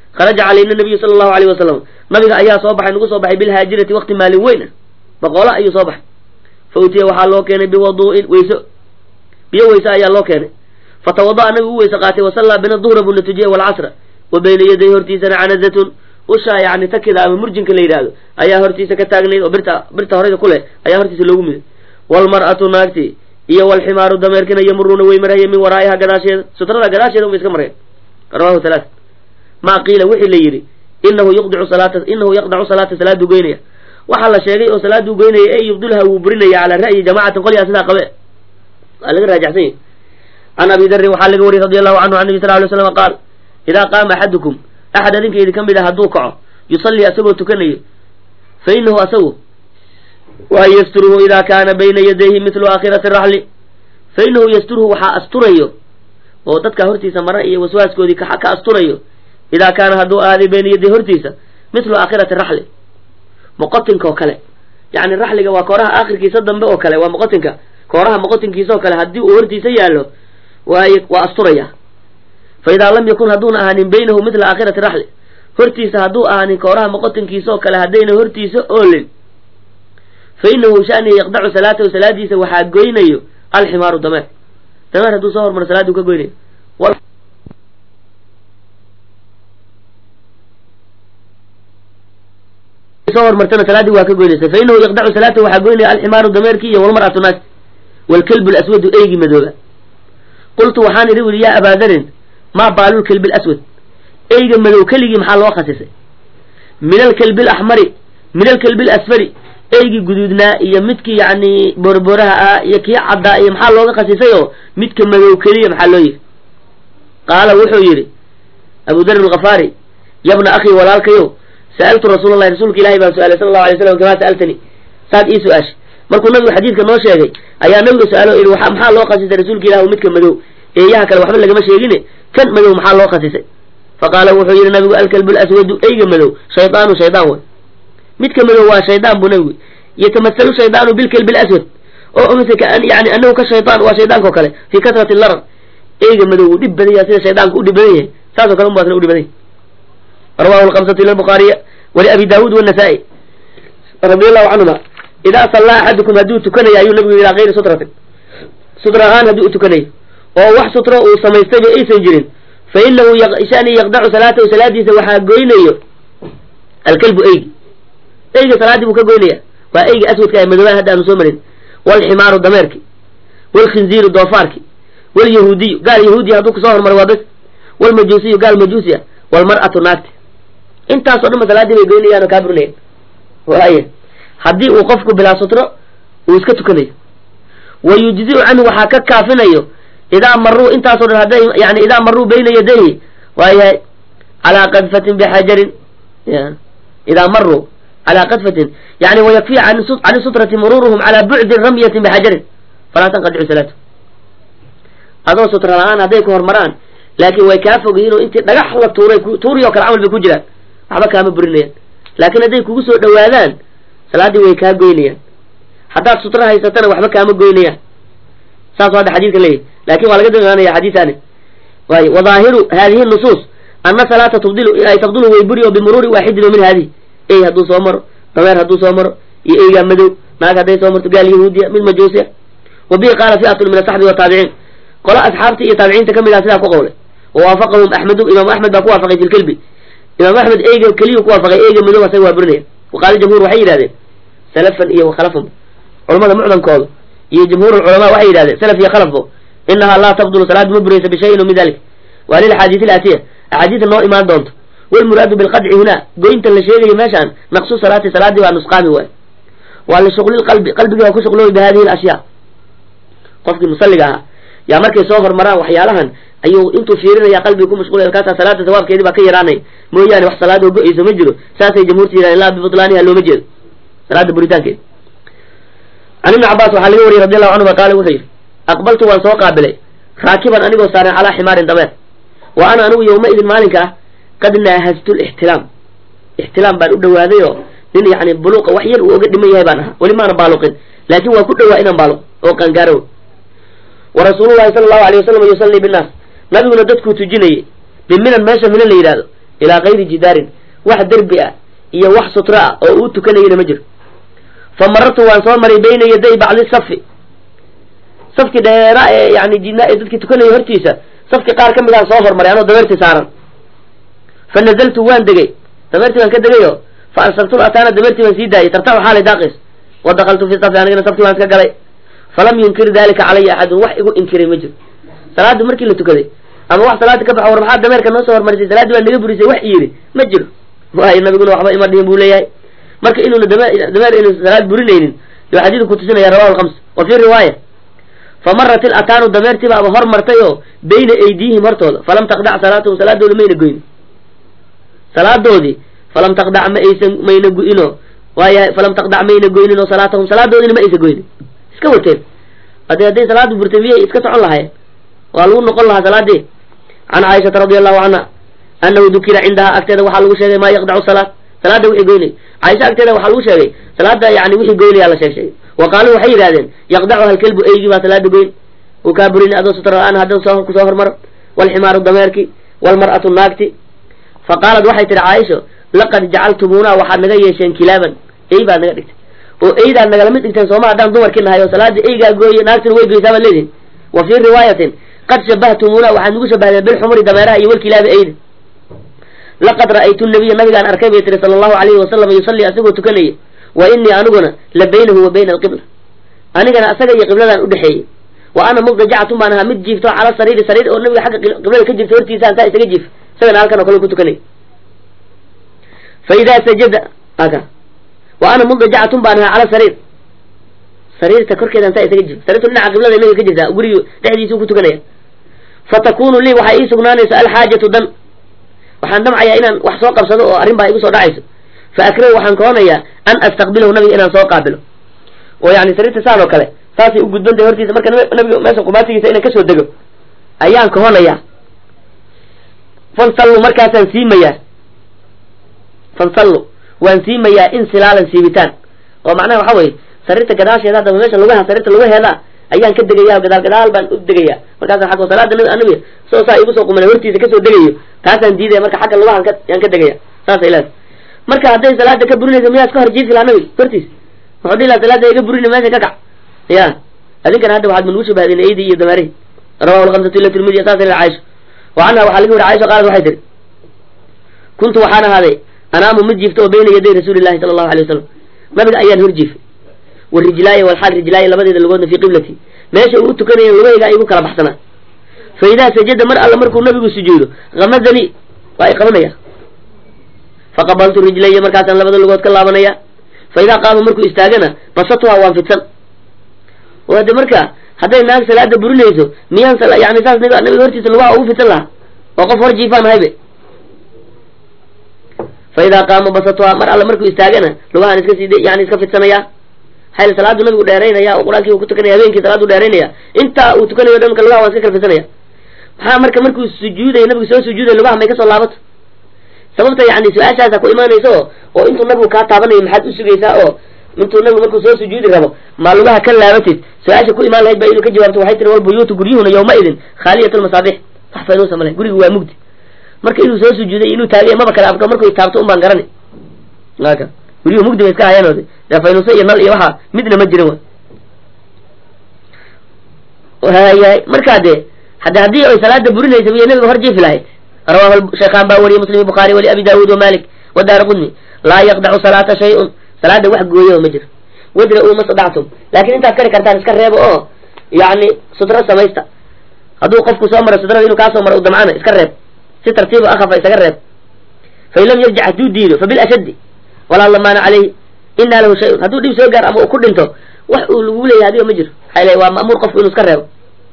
kharaja calayna nabiyu sala allahu alayh wasalam nabiga ayaa soo baxay nagu soo baxay bilhaajirati waqti maalin weyn ah boqola ayuu soo baxay fa utiya waxaa loo keenay biwadu'in weyso biyo weyse ayaa loo keenay fatawada'a nabigu u weyse qaatay wasallaa bina duhra buu na tujiyey walcasra wa bayna yaday hortiisana canazatun ushaa yani takida ama murjinka la yidhaahdo ayaa hortiisa ka taagnayd oo birta birta horeyda ku leh ayaa hortiisa loogu miday waalmar'atu naagti iyo walximaaru dameerkina yamuruuna way marayeen min waraa'iha gadaasheeda sutrada gadaasheeda uma iska mareen rawahu halaat maa qiila wixii la yidhi inahu yuqdicu salaata inahu yaqdacu salaata salaaduu goynaya waxaa la sheegay oo salaaduu goynaya ey yubdulha wuu burinaya calaa ra'yi jamaacatin qolyaa sidaa qabe waa laga raajaxsan yahy can abi darin waxaa laga wariyey radi allahu canhu can nabi sal ly slam qaal idaa qaama axadukum axad adinka idin ka mid a hadduu kaco yusallii asagoo tukanayo fa inahu asagu waa yasturuhu idaa kaana bayna yadayhi mitlu aakhirati raxli fa inahu yasturuhu waxaa asturayo oo dadka hortiisa mara iyo waswaaskoodii ka asturayo idaa kaana hadduu ahaaday bayna yaday hortiisa mitlu aakhirati raxli moqotinka oo kale yani raxliga waa kooraha aakhirkiisa dambe oo kale waa moqotinka kooraha moqotinkiisa oo kale haddii uu hortiisa yaallo waay waa asturaya fa idaa lam yakun hadduuna ahaanin baynahu mitla aakhirati raxli hortiisa hadduu ahaanin kooraha moqotinkiisa oo kale haddayna hortiisa oolin fa inahu shaniya yaqdacu salaatahu salaadiisa waxaa goynayo alximaaru dameer dameer hadduu soo hormaro salaaduu ka goynayo soo hormartana salaadii waa ka goynaysa fa inahu yaqdacu salaatahu waxaa goynaya alximaaru dameerkii iyo walmar'atu naas waalkalbu laswadu eygi madooba qultu waxaan idhi wili yaa abaadarin maa baalul kalbi laswad eyga madow keligii maxaa loo khasisay min alkalbi alaxmari min alkalbi alasfari eygii guduudnaa iyo midkii yacni boorboraha ah iyo kii caddaa iyo maxaa looga khasisay oo midka madow keliya maxaa loo yidhi qaala wuxuu yidhi abu dar alkhafaari yabna akhii walaalkayow sa'altu rasuula allahi rasuulka ilahi baan su-aalay sala allahu alay slam kamaa sa'altani saad ii su-aashay markuu nabigu xadiidka noo sheegay ayaa nabiga su-aalo yidhi maxaa loo khasisay rasuulka ilahi midka madow eeyaha kale waxba lagama sheegine kan madow maxaa loo khasisay faqaala wuxuu yidhi nabigu alkalbu laswadu eyga madow shaydaanu shaydaan way midka madow waa shaydaan buu nabigu yatamasalu shaydaanu bilkalbi laswad oo umise yani anahu ka shaydaan waa shaydaanka o kale fii kasrati larar eyga madow wuu dhib badan yahay sida shaydaanku u dhib badan yahay saasoo kale unbaasna u dhib badan yahay rawahu alkamsatu ila albukhaariya waliabi daawuud wannasaa-i radi allahu canhuma idaa sallaa axadukum hadduu tukanayo ayuu nabigu ilaa kayri sutratin sutra ahaan haddii u tukanayo oo wax sutro uu samaystayba aysan jirin fa inahu shani yaqdacu salaatahu salaadiisa waxaa goynayo alkalbu eygi eyga salaaddii buu ka goynaya waa eyga aswadka ee madoobaha hadda aanu soo marin waalximaaru dameerki waalkhinziiru doofaarki waalyahuudiyu gaal yahuudiya hadduu kasoo hormaro waa bes waalmajuusiyu gaal majuusi ah waalmar'atu naagti intaasoo dhan ba salaaddii bay goynayaan oo kaa burinayaan waaya haddii uu qofku bilaa sutro uu iska tukanayo wa yujzi'u canhu waxaa ka kaafinayo idaa maruu intaasoo dhan hadday yani idaa maruu bayna yadayhi waayahay calaa qadfatin bixajarin idaa maruu calaa qadfatin yani wayakfi can sutrati muruuruhum calaa bucdin ramyatin bixajarin falaa tanqadicu salaatu adoo sutra la-aan hadday ku hormaraan laakiin way kaa fogyihiin oo intii dhagax la tuuray tuuri oo kale camal bay ku jiraan waxba kaama burinayaan laakiin hadday kugu soo dhawaadaan salaaddii way kaa goynayaan haddaad sutra haysatana waxba kaama goynayaan saas hadda xadiidka leeyahy lakin waa laga damaanaya xadiisaani waay wadaahiru hadihi nusuus ana salaata tubdilu ay tabdulu way buri oo bimuruuri waaxidin oo min haadihi ey hadduu soo maro dameer hadduu soo maro iyo eygaa madow naag hadday soo marto gaal yahuudiya mid majuusiya wa bihi qaala fi'atun min asaxbi wataabiciin qolo asxaabta iyo taabiciinta ka mid ah sidaa ku qowlay wawaafaqahum axmedu imaamu axmed baa ku waafaqay fi lkelbi imaamu axmed eyga keliyuu ku waafaqay eyga madow asaga waa burinaya waqaala jamhuur waxay yidhahdeen salafan iyo wakhalafan culamada mucdankooda iyo jumhuur lculamaa waxay yidhahdeen salaf iyo khalafbo inahaa laa tabdulu salaadu ma buraysa bishayin min dalik waa lilaxaadiis ilaatiya axaadiisa noo imaan doonto walmuraadu bilqadci hunaa goyntan la sheegayo meeshaan naqsu salaati salaadii waa nusqaami waay waa lishuqli lqalbi qalbigii waa ku shuqlooy bi hadihi alashyaa qofkii musalliga ahaa yaa markay soo hormaraan waxyaalahan ayuu intuu fiirinaya qalbiga ku mashquulay markaasaa salaada sawaabkeedii baa ka yaraanaya mooyaane wax salaadoo go-ayso ma jiro saasay jamhuurta yidhahdeen laa bibutlaaniha looma jeedo salaada buritaankeeda can ibni cabbaas waxaa laga wariyey radi allahu canhuma qaala wuxuu yidhi aqbaltu waan soo qaabilay raakiban anigoo saaran calaa ximaarin dameer wa ana anigu yowma idin maalinka ah qad naahaztu lixtilaam ixtilaam baan u dhawaaday oo nin yani buluuqa wax yar uu oga dhiman yahay baan ahaa weli maana baaluqin laakin waa ku dhawaa inaan baaluq oo qaangaaro wa rasuulullahi sala allahu alay wasalam yusallii binnaas nabiguna dadkuu tujinayay min minan meesha minan la yidhahdo ilaa kayri jidaarin wax derbi ah iyo wax sutro ah oo uu tukanayana ma jiro fa marartu waan soo maray bayna yaday bacdi safi safki dheeraa ee yani jidnaa ee dadkii tukanaya hortiisa safki qaar ka mid aan soo hormaray anoo dameertii saaran fa nazaltu waan degay dameertii baan ka degayo fa arsaltul ataana dameertii baan sii daayay tartacu xaalay daaqays wa dakaltu fi safi anigana safkii waan iska galay falam yunkir dalika calaya axadun wax igu inkiray ma jiro salaadii markii la tukaday ama wax salaada ka baxo war maxaa dameerka noo soo hormarisay salaaddii baa naga burisay wax yidhi ma jiro waayo nabiguna waxba ima dhihin buu leeyahay marka inuuna dame dameer inu salaad burinaynin yo xadiidku kutusinaya rawahu lkhams wa fii riwaaya famarat il ataanu dameertiiba aba hor martay oo bayna aydiihim hortooda falam taqdac salaatahum salaadooda mayna goynin salaadoodii falam taqdac ma aysan mayna gu-ino waayahay falam taqdac mayna goynin oo salaatahum salaadoodina ma aysan goynin iska wateen hadee hadday salaadu burtay miyay iska socon lahayen waa lagu noqon lahaa salaadii can caaishata radi allahu canha anahu dukira cindahaa agteeda waxaa lagu sheegay maa yaqdacu salaat salaada wixii goynay caaisha agteeda waxaa lagu sheegay salaada yani wixii goynayaa la sheeg sheegay wa qaaluu waxay yidhahdeen yaqdacuha alkelbu eygii baa salaada goyn uu kaa burini adoo sutra la-aan haddau soo kusoo hormaro walximaaru dameerki walmar'atu naagti fa qaalat waxay tihi caaisho laqad jacaltumuuna waxaad naga yeesheen kilaaban ey baad naga dhigtay oo eydaad nagala mid dhigteen sooma haddaan dumarkii nahay oo salaadii eygaa gooye naagtina way goysaa baad leedihin wa fii riwaayatin qad shabahtumuna waxaad nagu shabahdeen bilxumuri dameeraha iyo walkilaabi eyda laqad ra'aytu nabiya nabigaan arkay bay tiri sala allahu alayhi wasalam yusalli asagoo tukanaya wa inii aniguna la baynahu wa bayna alqibla anigana asaga iyo qibladaan udhexeeyey wa ana mudajacatun baan ahaa mid jiifto cala sariiri sariir oo nabiga xagga qiblada ka jirta hortiisaan saa isaga jiif isagana halkan oo kale ku tukanay fa idaa sajada aka wa ana mudajacatun baan ahaa cala sariir sariirta korkeedaan saa isaga jiif sariirtu dhinaca qiblada nabiga ka jirtaa guriga dhexdiisuu ku tukanaya fatakunu lii waxaa ii sugnaanayso alxaajatu dan waxaan damcayaa inaan wax soo qabsado oo arrin baa igu soo dhacayso fa akrahu waxaan kahoonayaa an astaqbilahu nabiga inaan soo qaabilo oo yani sariirta saan oo kale saasay u gudbantahay hortiisa marka nabiga meesha qubaatigiisa inaan kasoo dego ayaan kahoonayaa fansallu markaasaan siimayaa fansallu waan siimayaa insilaalan siibitaan oo macnaha waxa weye sariirta gadaasheeda haddaba meesha lugaha sariirta lugaheeda ayaan ka degaya gadaal gadaal baan u degaya markaasaan xagga salaada nabi nabiga soo saa igu soo qumana hortiisa kasoo degayo taasaan diidaya marka xagga lugahan ka yaan ka degaya saasa ilaas marka hadday salaada ka burinaysa miyaad ka hor jiifi lahaa nabiga hortiisa wuxuu dhihi lahaa salaada iga burina meesha ka kac ya adinkana hadda waxaad manugu shabahdeen eydii iyo dameerihi rawahu lkamsatu ila tirmidiya saasa ila caaisha wa canha waxaa laga wari caaisha qaalad waxay tiri kuntu waxaan ahaaday anaamu mid jiifta oo bayna yaday rasuuli llahi sala allahu alay wasalam nabiga ayaan hor jiifay warijlaaya walxaal rijlaaya labadeeda lugoodna fii qiblati meesha uu tukanaya lugahayga igu kala baxsanaa fa idaa sajada mar alla markuu nabigu sujuudo hamadanii waa i qabanaya faqabaltu rijlaya markaasaan labada lugood ka laabanaya fa idaa qaama markuu istaagana basatuha waan fidsan oo hadde marka hadday naag salaada burinayso miyaan yani saas nab nabiga hortiisa lugaha ugu fidsan lahaa oo qof hor jiifaan haybe fa idaa qaama basatuha mar alla markuu istaagana lugahaan iska sii yani iska fidsanaya hayl salaadu nabigu dheeraynaya oo qur-aankii uu ku tukanaya habeenkii salaadu dheeraynaya intaa uu tukanayo dhan marka lugaha waan iska kalfisanaya maxaa marka markuu sujuudayo nabigu soo sujuudayo lugaha may kasoo laabato sababta yani su-aashaasa ku imaanaysa oo oo intuu nabigu kaa taabanayo maxaad u sugaysaa oo intuu nabigu markuu soo sujuudi rabo maa lugaha ka laabatid su-aasha ku imaan lahayd baa inuu ka jawaabto waxay tiri wal buyuutu guryuhuna yawma idin khaaliyat lmasaabix wax faynuusa male gurigu waa mugdi marka inuu soo sujuuday inuu taagay maba kale abka markuu taabto un baan garani aka guryuhu mugdi bay iska hayaanoode dee faynuuso iyo nal iyo waxaa midna ma jirin wa hayahay markaa dee hadde haddii ay salaada burinaysa miyay nabiga hor jiifi lahayd rawahu sheekhaan baa wariye muslim bukhaari wali abi daawuud wamalik wadaara qudni laa yaqdacu salaata shay-un salaada wax gooyo ma jiro wadra u ma sadactum laakiin intaad kari kartaan iska reebo oo yani sutro samaysta hadduu qofku soo maro sutrada inuu kaa soo maro u damcana iska reeb si tartiiba akhafa isaga reeb fain lam yarjic hadduu diido fabilashaddi walaa lamaana caleyhi inaa lahu shay-un hadduu dhib soo gaar ama uu ku dhinto wax uu lagu leeyahay adiga ma jiro maxaa le waa ma'muur qofku inuu iska reebo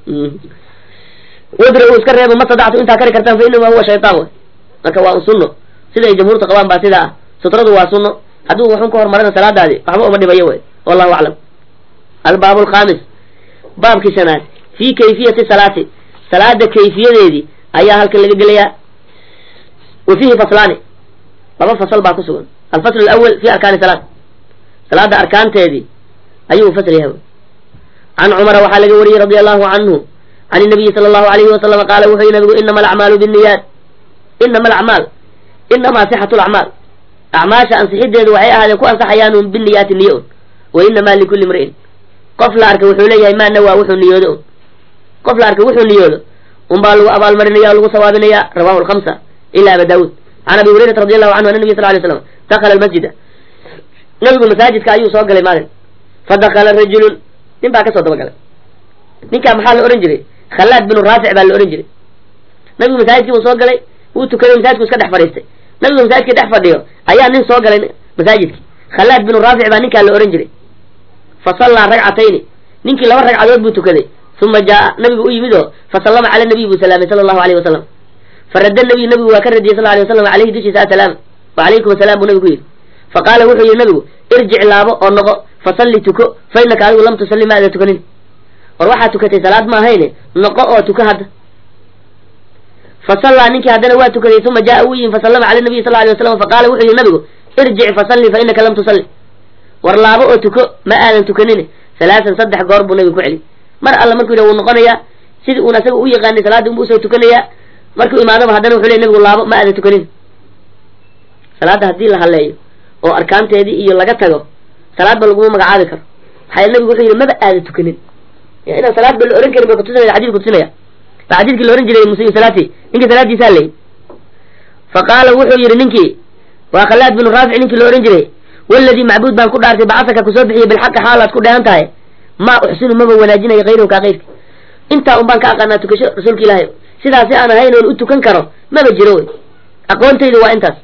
wadra uu iska reebo ma sadactum intaa kari kartaan fa inama huwa shaytaan way marka waa un sunno sida ay jamhuurta qabaan baa sidaa ah sutradu waa sunno hadduu waxun ka hormarana salaadaadi waxba uma dhibayo way wallahu aclam albaabu alkhamis baabkii shanaad fii kayfiyati salaati salaada kayfiyadeedii ayaa halkan laga gelayaa wa fiihi faslaani laba fasal baa ku sugan alfasl alawal fi arkaani salaat salaada arkaanteedii ayuu fasl yahay can cumara waxaa laga wariyey radia allahu canhu can inabiyi sala allahu alayhi wasalama qaala wuxuu yihi nabigu inama alacmaalu binniyaat inama alacmaal inamaa sixatu lacmaal acmaasha ansixideedu waxay ahaadeen ku ansaxayaan biniyaati niyo un wa inamaa likulli imri'in qof la arkay wuxuu leeyahay maa nawaa wuxuu niyoodo un qof la arkay wuxuu niyoodo unbaa lagu abaalmarinaya o lagu sawaabinaya rawahu lhamsa ila aba daawuud can abi hurayrata radi allahu canhu ana nabiy sal lay slam dakala almasjida nabigu masaajidka ayuu soo galay maalin fadakala rajulun nin baa kasoo dabagalay ninkaa maxaa la ohan jiray khalaad binu raafic baa la ohan jiray nabigu masaajidkii buu soo galay wuu tukaday masaajidku iska dhex fadhiistay nabigu masaajidkii dhex fadhiyo ayaa nin soo galay masaajidkii khalaad binu raafic baa ninkaa la ohan jiray fa sallaa ragcatayni ninkii laba ragcadood buu tukaday uma jaa nabigu u yimid oo fasallama cala nabiy buu salaamay sala allahu alayhi wasalam faradda nabiy nabigu waa ka radiyay sal alay wasalam alayhi dushiisa asalaam wacalaykum asalaam buu nabigu ku yidhi faqaala wuxuu yihi nabigu irjic laabo oo noqo fasalli tuko fa innaka adigu lam tusalli ma aada tukanin war waxaad tukatay salaad ma ahayne noqo oo tuko hadda fasallaa ninkii haddana waa tukaday uma jaa uu yimi fasallama cala nabiy sal alay wasalam faqaala wuxuu yihi nabigu irjic fasalli fa innaka lam tusalli war laabo oo tuko ma aadan tukanin salaasan saddex goor buu nabigu ku celi mar alla markuu yidha wuu noqonayaa sidii uun asaga u yaqaanay salaadii unbu usoo tukanayaa markuu imaadaba haddana wuxuu ley nabigu laabo ma aadan tukanin salaadda haddii la haleeyo oo arkaanteedii iyo laga tago salaad ba laguma magacaabi karo maxaa nabigu wuxuu yidhi maba aadan tukanin inaan salaad ba la ohan karin bay kutusinaya xadidka kutusinaya ba xadiidkii la ohan jiray musii salaati ninkii salaadiisaa leeyay fa qaala wuxuu yidhi ninkii waa khalaad binu raafic ninkii la ohan jiray waladii macbuud baan ku dhaartay bacasaka kusoo bixiyey bilxaqi xaalaad ku dheehan tahay maa uxsinu maba wanaajinayo hayrahu kaa keyrka intaa un baan ka aqaanaa tukasho rasuulka ilaahay sidaasi aan ahayn oon u tukan karo maba jiro wey aqoontaydu waa intaas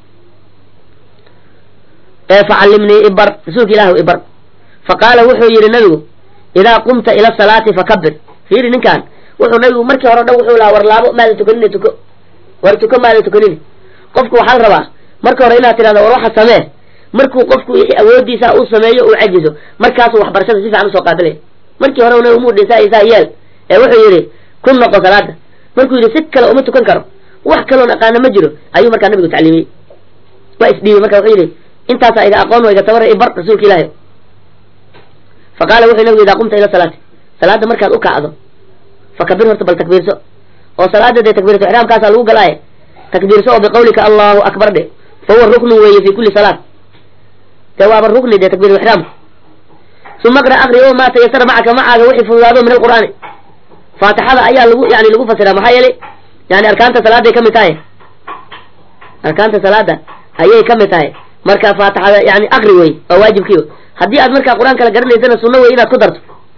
facallimnii ibar rasuulka ilaahu ibar faqaala wuxuu yidhi nabigu idaa qumta ila salaati fakabir fiiri ninkaan wuxuu nabigu markii hore o dhan wuxuu lahaa war laabo maadan tukanine tuko war tuko maadan tukanine qofku waxaa la rabaa marka hore inaad tidhahdo war waxa samee markuu qofku wixii awoodiisa uu sameeyo uu cajizo markaasuu waxbarashada si fiican usoo qaabilaya markii hore nabigu muu dhinsaa isaa yeel ee wuxuu yidhi ku noqo salaada markuu yidhi si kale uma tukan karo wax kaloon aqaana ma jiro ayuu markaa nabigu tacliimiyey waa isdhiibay marka wuxuu yidhi intaasaa iga aqoon iga tabara ibar rasuulka ilaahay faqaala wuxuu nabigu idaa qumta ila salaati salaada markaad u kacdo fakabir horta bal takbiirso oo salaada dee takbiiratu ixraamkaasaa lagu galaaye takbiirso oo biqawlika allahu akbar dhe fa huwa ruknu weeye fi kulli salaat dee waaba rukni dee takbiiratu ixraamka uma aqra aqri o maa tayasara macaka macaaga wixii fududaado min alqur'aani faatixada ayaa lagu yani lagu fasiraa maxaa yeelay yani arkaanta salaaday ka mid tahay arkaanta salaada ayay ka mid tahay marka faatixada yani aqri wey waa waajibkiiba haddii aad markaa qur-aan kala garanaysana sunno wey inaad ku darto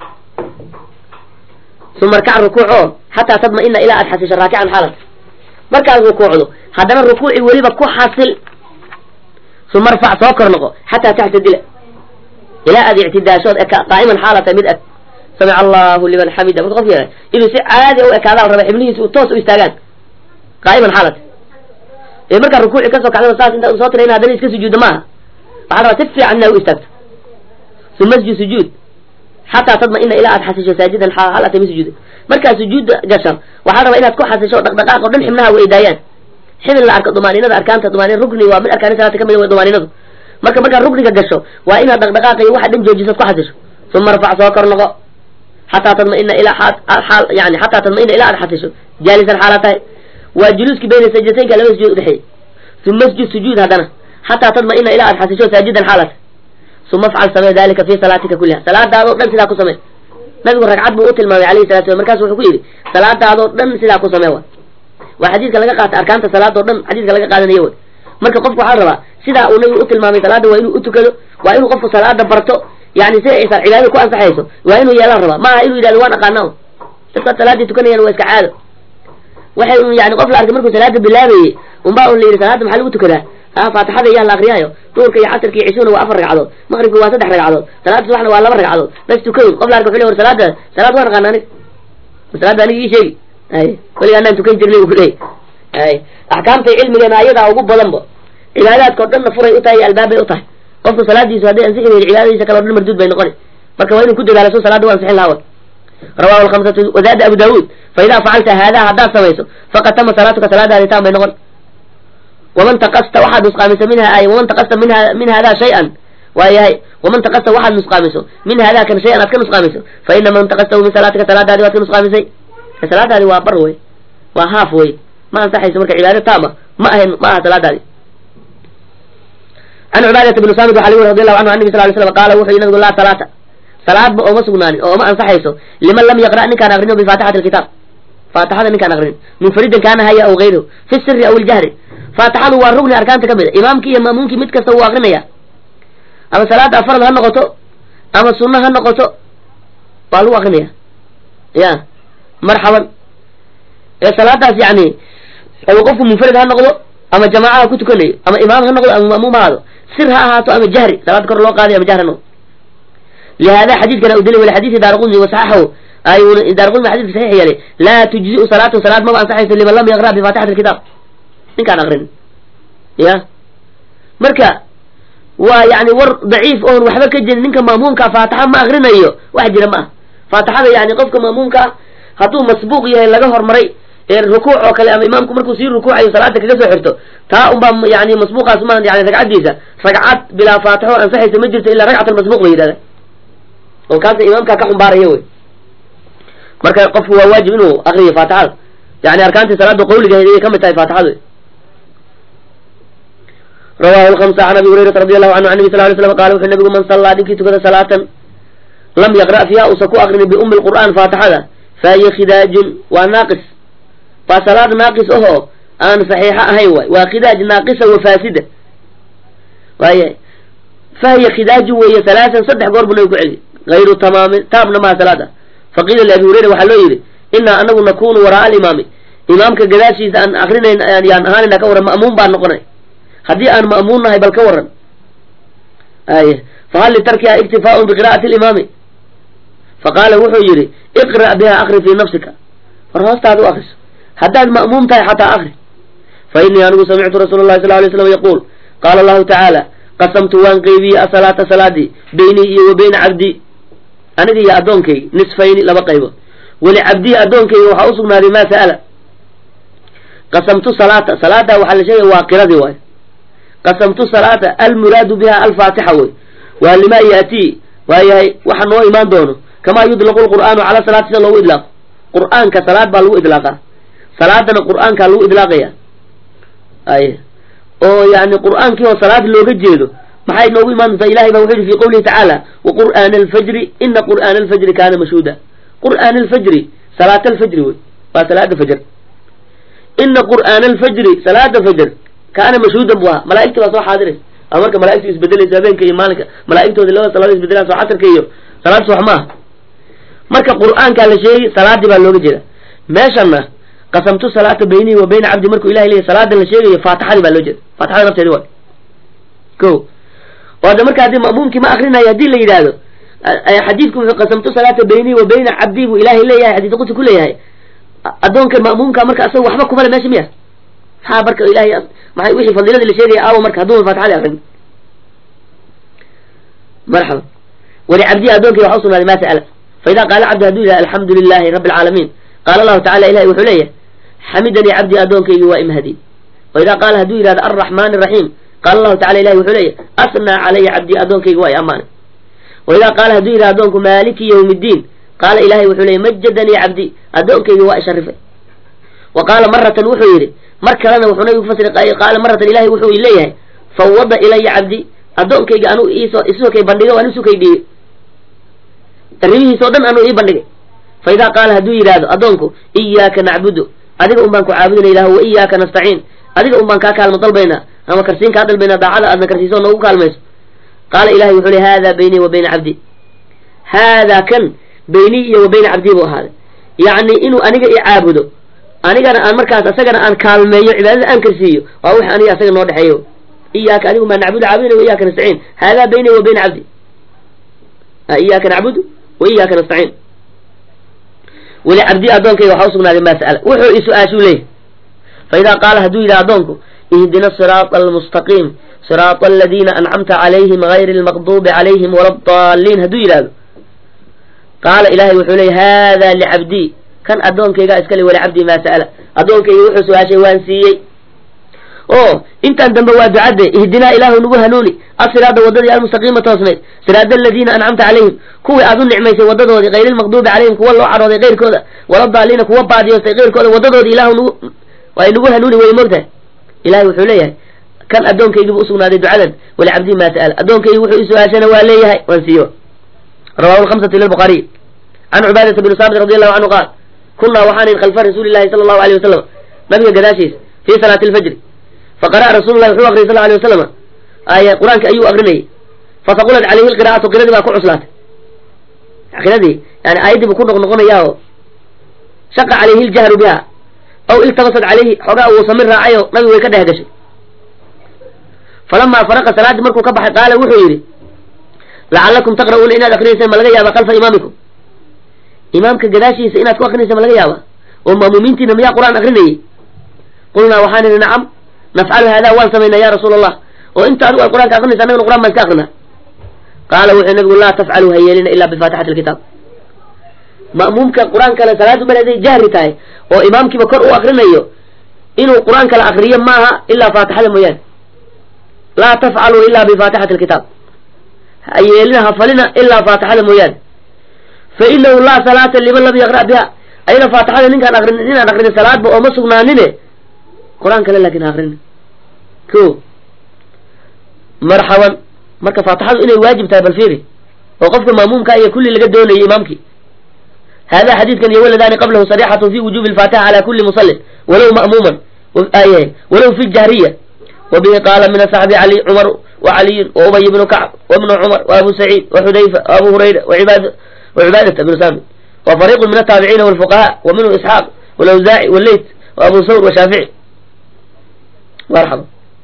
uma arkac rukuuc oo xataa tadma-ina ilaa aad xasisho raakican xaalad markaad rukuucdo haddana rukuuci weliba ku xasil uma arfac soo kor noqo xataa taxtadila ilaa aad ictidaashood qaa'iman xaalata mid ag samica allahu liman xamida marka qof yahay inuu si caadi u ekaadaa raba xibnihiisa u toos u istaagaan qaa'iman xaalata ee markaa rukuuci kasoo kacdana saas intaad usoo tirayn haddana iska sujuudda maaha waxaa rabaa si fiican inaad u istaagto uma sjud sujuud xataa tadma-ina ilaa aad xasisho saajidan xaalata mi sujuuda markaad sujuudda gasho waxaa rabaa inaad ku xasisho dhaqdhaqaaq o dhan xibnaha way daayaan xibin la arko dumaaninada arkaanta dumaanin rukni waa min arkaani salaata kamid way dumaaninadu marka markaad rukniga gasho waa inaad dhaqdhaqaaqa iyo waxa dhan joojisaad ku xasisho uma arfac soo kor noqo xataa tadma-ina ilaa aal yani xataa tadma-ina ilaa aad xasisho jaalisan xaala tahay waa juluuski bayna sajdataynka laba sujuud udhexeeyey uma sjud sujuud haddana xataa tadma-ina ilaa aad xasisho saajidan xaalata uma afcal samee dalika fi salaatika kuliha salaadaadoo dhan sidaa ku samee nabigu ragcad buu u tilmaamay alayhi salatu slam markaasu wuxuu ku yidhi salaadaadoo dhan sidaa ku samee wa waa xadiidka laga qaata arkaanta salaadoo dhan xadiidka laga qaadanayo wey marka qofku waxaa rabaa sidaa uu nabigu u tilmaamay salaada waa inuu utukado waa inuu qofku salaada barto yani sida aysan cibaadada ku ansaxayso waa inuu yeelaan rabaa maaha inuu yidhahdo waan aqaana dadkaad salaaddii tukanayaan waa iska caado waxay un yani qof la arkay markuu salaada bilaabayey unbaa un la yidhi salaada maxaa lagu tukadaa ha faatixada iyaa la akriyaayo duurka iyo casarka iyo cishuna waa afar ragcadood maqribka waa saddex ragcadood salaada subaxna waa laba ragcadood bas tukayn qof la arkay wuxuu le war salaada salaad waan aqaana aniga salaada aniga ii sheegi ay weliga anaan tukan jirnay bu kuleeyay ay axkaamta cilmigeena ayadaa ugu badanba cibaadaadka o dhanna furay u tahay iyo albaab bay u tahay qofku salaadiisu hadday ansixi weyda cibaadadiisa kale o dhan marduud bay noqoni marka waa inuu ku dadaalo so salaada u ansixin lahaa rawahu alkhamsatu wadaada abu daawuud fa idaa facalta haadaa haddaad samayso faqad tama salaatuka salaadaadi taan bay noqon waman taqasta waxaad nusqaamiso minha ay waman taqasta minha min haadaa shay-an waayahay waman taqasta waxaad nusqaamiso min haadaa kan shay-an aad ka nusqaamiso fa ina man taqastahu min salaatika salaadaadi waad ka nusqaamisay salaadaadi waa bar wey waa haaf wey ma ansaxayso marka cibaado taama ma ahayn ma aha salaadaadi can cubaadata bni saamit waxa lagu yiri radi allahu canhu an nabi sal ly slam qaala wuxuu nabigu laa salaata salaadba ooma sugnaanin oo oma ansaxayso liman lam yaqra' ninkaan aqrino bifaatixati alkitaab faatixada ninkaan aqrinin munfaridan kaana haya aw gayruhu fi siri aw iljahri faatixadu waa rugni arkaanta ka mid a imaamkii iyo ma'muumkii mid kasta wuu aqrinaya ama salaada farad ha noqoto ama sunna ha noqoto waa lagu aqrinaya ya marxaban ee salaadaas yani ama qofku munfarid ha noqdo ama jamaaca ha ku tukanayo ama imaam ha noqdo ama ma'muum ha ahaado sir ha ahaato ama jahri salaada kor loo qaadayo ama jahri ha noqdo lihada xadiidkana u dilay wali xadiisi daaraqudni wasaxaxahu ayuuna daaraqudni xadiidka saxiix yeelay laa tujzi'u salaatu salaad maba ansaxayso liman lam yaqra' bifaatixati alkitaab ninkaan aqrin ya marka waa yani war daciif oon waxba ka jirin ninka ma'muumka faatixa ma akrinayo wax jira ma ah faatixada yani qofka ma'muumka ah hadduu masbuuq yahay laga hormaray ee rukuuc oo kale ama imaamku markuu sii rukuucayo salaada kaga soo xirto taa unbaa yani masbuuqaas ma yani ragcaddiisa ragcad bilaa faatixo ansaxaysa ma jirto ilaa ragcat almasbuuq la yidhahda oo kaasa imaamkaa ka xumbaaraya wey marka qofku waa waajib inuu akriyo faatixada yani arkaantii salaada qawligaheed ayay kamid tahay faatixadu rawahu lkamsa can abi hurayrata radi allahu canhu an nabi sal ly slam qala wuxuu nabigu man sallaa ninkii tukada salaatan lam yaqra' fiiha usa ku aqrinin biumi lqur'aan faatixada fahiya khidaajun waa naaqis waa salaad naaqis ahoo aan saxiixo ahayn waay waa khidaaj naaqisa wa faasida waaya fahiya khidaaju weeye salaasan saddex goor buu nabi ku celi gayru tamaamin taamna maha salaada faqiila liabi hurayra waxaa loo yidhi inaa anagu nakunu wara'a alimaami imaamka gadaashiisa aan akrinayn yaan ahaanayna ka warran ma'muun baan noqonay haddii aan ma'muun nahay bal ka warran ay fahal litarkiha iktifaa'un biqira'ati alimaami faqaala wuxuu yidhi iqra' biha akri fii nafsika war hoostaada u akriso haddaad ma'muum tahay xataa akri fa innii anigu samictu rasuula allahi sal lay slam yaquul qaala allahu tacaala qasamtu waan qeybiyey asalaata salaadii beynii iyo wa beyna cabdii aniga iyo addoonkayga nisfayni laba qaybood weli cabdii addoonkayga waxaa u sugnaaday maa sa'ala qasamtu salaata salaada waxaa la sheegaya waa qiradii waayo qasamtu salaata almuraadu biha alfaatixa wey waa limaa yaatii waayahay waxa noo imaan doono kamaa yudlaqu lqur'aanu cala salaati sida loogu idlaaqo qur'aanka salaad baa lagu idlaaqaa salaadana qur'aankaa lagu idlaaqaya ay oo yani qur'aankii oo salaad looga jeedo maxay noogu imaan doontaa ilahay baa wuxuu yihi fi qawlihi tacaala waqur'aana alfajri ina qur'aana alfajri kaana mashhuuda qur'aana alfajri salaata alfajri wey waa salaada fajr ina qur'aana alfajri salaada fajr kaana mashhuudan buu ahaa malaa'igta baa soo xaadiraysa ama marka malaa'igtu isbedelaysa habeenka iyo maalinka malaa'igtooda labada salaad isbedelaan soo casarka iyo salaad subax ma aha marka qur'aankaa la sheegay salaadii baa looga jeeda meeshana qasamtu salaata beynii wa beyna cabdi markuu ilahay leeyahy salaadan la sheegayo faatixadii baa loo jeeda faatixada nafteedi waa ko oo hadda marka haddii ma'muumkii ma akrinayo haddii la yidhaahdo xadiidku wuxuu qasamtu salaata beynii wa beyna cabdii buu ilaahay leeyahay xadiis qudsi ku leeyahay addoonka ma'muumka marka asaga waxba kumale meesha miya maxaa marka ilahay maay wixii fadiiladii la sheegaya aawo marka hadduu faatixadii akrin marxaba wali cabdii addoonkii waxa usugnaaday maa sa'ala fa idaa qaala cabdi hadduu yidhahdo alxamdu lilahi rabbi alcaalamiin qaala allahu tacala ilahay wuxuu leeyahay xamidanii cabdii addoonkaygi waa imhadin wa idaa qaala hadduu yidhahdo alraxmaan araxiim qaala allahu tacala ilahi wuxuu leeyahay asnaa calaya cabdii addoonkaygi waa i ammaanay wa idaa qaala hadduu yidhahdo addoonku maaliki yawmi ddiin qaala ilahay wuxuu leeyahy majadanii cabdii addoonkaygi waa isharifay wa qaala maratan wuxuu yidhi mar kalena wuxuu nabigu kufasiray qaala maratan ilahay wuxuu leeyahay fawada ilaya cabdi addoonkayga anuu iisoo isukay bandhigay waan isukay dhiibay arrimihiisa o dhan anuu ii bandhigay fa idaa qaala hadduu yidhaahdo addoonku iyaaka nacbudu adiga un baan ku caabudina ilah wa iyaaka nastaciin adiga un baan kaa kaalmo dalbaynaa ama karsiin kaa dalbaynaa daacada aadna karsiiso noogu kaalmayso qaala ilahay wuxuu ley haadaa beynii wa beyna cabdi haadaa kan beynii iyo wa beyna cabdii buu ahaaday yacni inuu aniga i caabudo anigana aan markaas asagana aan kaalmeeyo cibaadada aan karsiiyo waa wix aniga asaga noo dhexeeyo iyaaka adigu maa nacbudu caabudina wa iyaaka nastaciin haadaa beynii wa beyna cabdi iyaaka nacbudu wa iyaaka nastaciin weli cabdii addoonkayga waxaa usugnaaday maa sa'ala wuxuu i su-aashuu leeyahy fa idaa qaala hadduu yidhaha addoonku ihdina siraata almustaqiim siraata aladiina ancamta calayhim gayri almaqduubi calayhim wala adaalliin hadduu yidhahdo qaala ilahay wuxuu leeyay haadaa licabdii kan addoonkaygaa iskale weli cabdii maa sa'ala addoonkayga wuxuu su-aashay waan siiyey oo intaan dambe waa ducadde ihdinaa ilaahu nagu hanuuni asiraada waddadii almustaqiima toosnayd siraada aladiina ancamta calayhim kuwii aad u nicmaysay waddadoodii gayri lmaqduubi calayhim kuwa loo cadhooday keyrkooda wala daaliina kuwa baadiyoostay keyrkooda waddadoodii ilaahu nagu waa nagu hanuuni wey mogtahay ilahay wuxuu leeyahay kan addoonkaygiibu usugnaaday ducadan walicabdihi maa sa'ala addoonkaygi wuxuu i su-aashana waa leeyahay waan siiyo rawahu lhamsatu lilbukhariy can cubaadata bni saamit radi allahu canhu qaal kunaa waxaanin khalfa rasuuli llahi sala allahu alayh wasalam nabiga gadaashiisa fii salaati alfajri faqara'a rasuulu llahi wuxuu aqriyay sal alay wasalam aaya qur-aanka ayuu aqrinayay fasaqulat calayhi lqira'atu qiradii baa ku cuslaatay qiradii yani aayaddii buu ku noq noqonayaa oo shaqa calayhi ljahru biha aw iltabasat calayhi xoogaa uu samir raacay oo nabigu way ka dheh gashay falamaa faraqa salaaddii markuu ka baxay qaala wuxuu yidhi lacallakum taqra'uuna inaad akrinayseen ma laga yaaba kalfa imaamikum imaamka gadaashiisa inaad ku akrinayseen ma laga yaaba oo ma'muumiintiina miyaa qur-aan akrinayay qulnaa waxaan idhi nacam nafcalu haadaa waan samaynaa ya rasuula allah oo inta adigu aad qur-aanka akrinaysa annagana qur-aan baan iska akrinaa qaala wuxuu nabigu laa tafcaluu ha yeelina ilaa bifaatixati alkitaab ma'muumka qur-aan kale salaadu mar haday jahri tahay oo imaamkiiba kor u akrinayo inuu qur-aan kale akriyo maaha ilaa faatixada mooyaane laa tafcaluu ilaa bifaatixati alkitaab ha yeelina ha falina ilaa faatixada mooyaane fa inahu laa salaata liman lam yaqra' biha ayada faatixada ninkaan akrin inaan akrinin salaadba ooma sugnaanine qur-aan kale laakin ha akrini ko marxaban marka faatixadu inay waajib tahay bal fiiri oo qofka ma'muumka iyo kulli laga doonayay imaamkii hada xadiidkan iyo waladani qablahu sarixatu fi wujubi alfaatixa cala kuli musallin walow ma'muuman walow fi jahriya wabihi qaala min asaxbi cali cumar wacaliyin waubay bnu kacb wabnu cumar waabu saciid waxudayfa waabu hurayra wacibaadata bnu saamit wafariiqu min ataabiciina walfuqaha wa minhu isxaaq walawsaaci waleyt waabu sawr washaafici marxaba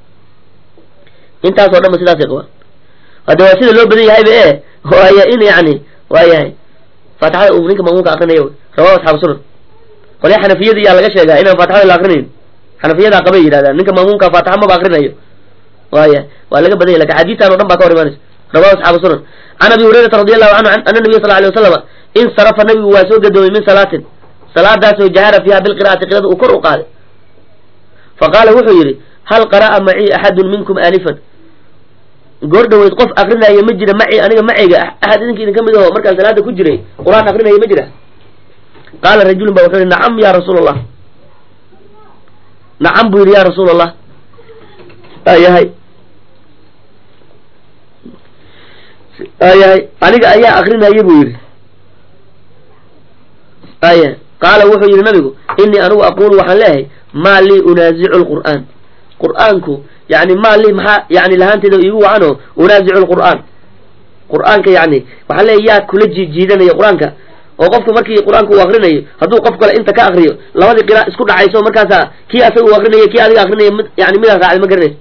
intaas oo dhan ba sidaasay qabaan hadda waa sida loo badan yahayba e waaya in yani waa yahay faatixada uu ninka ma'muumka akrinayo rawahu asxaabu sunan qolya xanafiyada iyaa laga sheegaa inaan faatixada la akrinayn xanafiyadaa qabay yidhahdaan ninka ma'muumka faatixa maba akrinayo waaya waa laga badan yahy lakin xadiidtan o dhan baa ka hor imaanaysa rawahu asxaabu sunan can abi hurayrata radi allahu canhu ana nabiya sal alay wasalama insarafa nabigu waa soo gadoomay min salaatin salaadaasoo jahara fiiha bilqira'ati qirada uu kor u qaaday faqaala wuxuu yidhi hal qara'a macii axadun minkum aanifan goor dhaweyd qof akrinaayo ma jira maci aniga macayga axad idinka idin ka mid aho markaan salaada ku jiray qur-aan akrinaya ma jira qaala rajulun ba wuxuu yihi nacam ya rasuul allah nacam buu yidhi ya rasuul allah ayahay ayahay aniga ayaa akrinaya buu yidhi aya qaala wuxuu yidhi nabigu inii anigu aquulu waxaan leeyahay maa lii unaazicu lqur'aan qur'aanku yani maa lii maxaa yani lahaanteeda iigu wacano unaazicu lqur'aan qur'aanka yani waxaan leeyahy yaa kula jiijiidanaya qur-aanka oo qofka markii qur-aanka uu akrinayo hadduu qof kale inta ka akriyo labadii qira isku dhacayso markaasa kii asaga uu akrinayo kii adiga akrinaya mid yani midaa raacday ma garanayso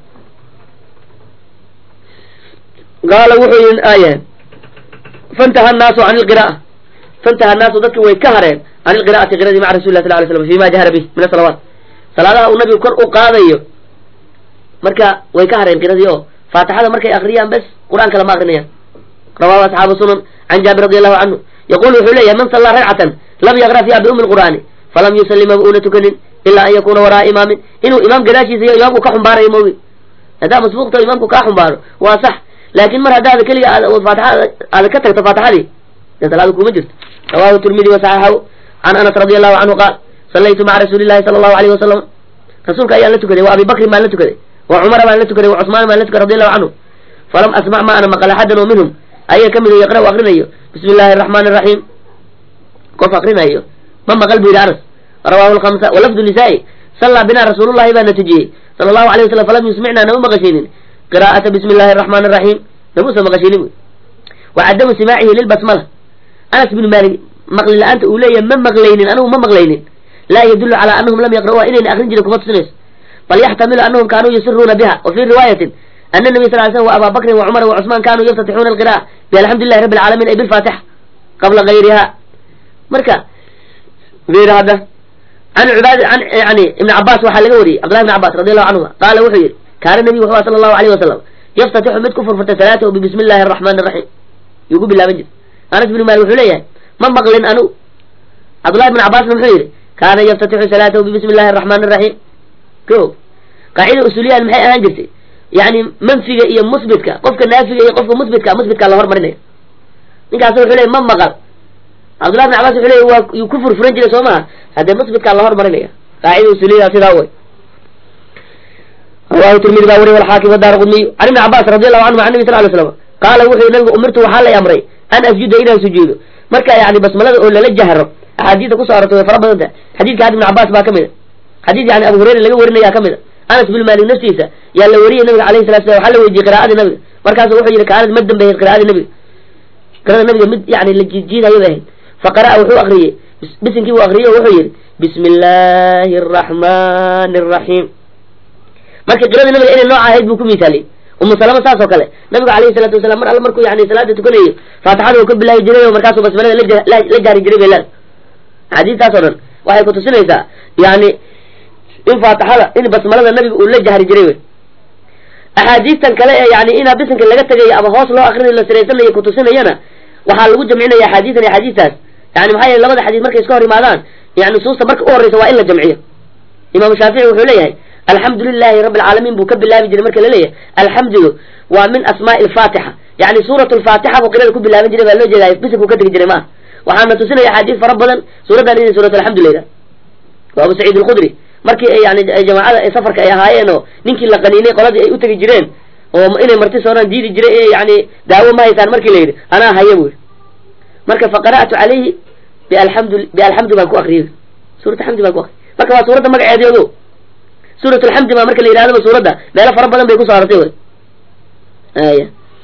qaala wuxuu yihi aya fantaha annaasu can ilqira'a fantaha annaasu dadki way ka hareen can ilqira'ati qiradii maca rasuli lah sal lay slam fi ma jahara bih min asalawaat salaadaha uu nabigu kor u qaadayo marka way ka hareen qiradii oo faatixada markay akriyaan bes qur-aan kale ma akrinayaan rawahu asxaabu sunan can jaabir radi allahu canhu yaqul wuxuu leeyahay man sallaa ragcatan lam yaqra fiiha biumi lqur'aani falam yusalima ba una tukanin ilaa an yakuna wara'a imaamin inuu imaam gadaashiisa iyo imaamku ka xumbaarayo maogi haddaa masbuuqta o imaamku kaa xumbaaro waa sax laakin mar haddaada keliga faatixada aada ka tagto faatixadii dee salaada kuma jirto rawahu tirmidi wasaxaxahu can anas radi allahu canhu qaal sallaytu maca rasuuli llahi sala allahu alayhi wasalam rasuulka ayaan la tukaday wa abi bakrin baan la tukaday wa cumara baan la tukaday wa cusmaan baan la tukaday radi allahu canhu falam asmac ma ana maqal axadan oo minhum ayaa kamid o yaqra' u akrinayo bismi illahi araxmaani araxiim qof akrinayo ma maqal buu yidhi anas rawahu lkamsa walafdu nisaa'i sallaa binaa rasuulullahi baana tujiyey sala allahu alayh wasalam falam yusmicnaa nama maqashaynin qira'ata bismi illahi araxmaani araxiim namuusa maqashaynin wy wa cadamu simaacihi lilbasmala anas binu maalik maqli la-aanta uu leeyahay ma maqlaynin anigu ma maqlaynin laa yadullu calaa anahum lam yaqra'uha inayna akrin jirin kuma tusinayso bal yaxtamilu anahum kaanuu yusiruuna biha wa fii riwaayatin ana nabiy sal ly slm wa abaa bakrin wa cumara wa cusmaan kanuu yaftatixuuna alqira'a bialxamdu lillahi rabbi alcaalamiin ay bilfaatixa qabla gayriha marka ir hadda an cibaad an yani ibn cabaas waxaa laga wariyey cabdullahi ibn cabas radi allahu canhuma qaala wuxuu yihi kaana nabiy wuxuu sala allahu alayh wasalam yaftatixu mid ku furfurtay salaatahu bibismi illahi araxmaani araxiim yuu ku bilaaban jir anas bnu maalik wuxuu leeyahay ma maqlin anu cabdullahi ibn cabaasna muxuu yihi kaana yaftatixu salaatahu bibismi illahi araxmaani araxiim ko qaacida usuuliyahan maxay ahaan jirtay yani manfiga iyo musbitka qofka naafiga iyo qofka musbitka musbitkaa la hormarinaya ninkaas wuxuu leeyay ma maqal cabdullahi ibn cabas wuxuu leeyay waa yuu ku furfuran jiray soo maha haddee musbitkaa la hormarinaya qaacida usuuliyada sidaa way rawahu tirmidi baa wariy walxaakim wadaaraqudniy can ibni cabaas radi allahu canhum can nabi sal lay slam qaala wuxuu yihi nabigu umirtu waxaa lay amray an asjuda inaan sujuudo marka yani basmalada oo lala jahro axaadiista kusoo arortay way fara badan tahay xadiidka had ibn cabaas baa ka mid a xadiid yani abu hurayra laga warinayaa ka mid a anas bin malik naftiisa yaa la wariyay nabiga alayhi salatu salam waxaa la weydiiyey qiraa'adii nabiga markaasu wuxuu yihi kaanad ma dambeeyd qiraa'adii nabiga qiraada nabiga mid yani la jiidjiidayo bay ahayd faqara'a wuxuu akriyey bisinkii buu akriyey oo wuxuu yihi bismi illaahi araxmani araxiim marka qiradii nabiga inay nooca ahayd buu ku misaaliyey umu salama saas oo kale nabigu alayhi salaatu wasalam mar alle markuu yani salaada tukanayo faatixada uu ka bilaabi jiray oo markaasuu basmalada la jaari jiray bay leedahay axaadiistaas oo dhan waxay kutusinaysaa yani in faatixada in basmalada nabiga uu la jahri jiray wey axaadiistan kale ee yani inaa bisinka laga tegayo ama hoos loo akrinayo la siraysanayo kutusinayana waxaa lagu jamcinaya axaadiistan iyo axaadiistaas yani maxaa yeele labada xadiis markay iska hor yimaadaan yani nusuusta marka u horreysa waa in la jamciyo imaamu shaafici wuxuu leeyahay alxamdu lilahi rabi alcaalamiin buu ka bilaabi jiray marka laleeyahay alxamdugu waa min asmaai alfaatixa yani suurat lfaatixa buu qirada ku bilaaban jiray baa loo jeedaay bisinkuu ka tegi jiray maaha waxaana tusinaya axaadiis fara badan suuraddan inay suurat alxamdu layidhaha waa abu saciid alkhudri markii ay yani jamaacada safarka ay ahaayeen oo ninkii la qaniinay qoladii ay u tegi jireen oo inay marti soonaan diidi jiray ee yani daawo ma haysaan markii la yidhi anaa haya bu yidhi marka faqara'tu calayhi bialxamdu bialxamdu baan ku akriyay suurat alxamdi baan ku akriyay marka waa suuradda magaceedeedo suurat alxamdi baa marka la yidhahdaba suuradda meelo fara badan bay kusoo arortay wy aya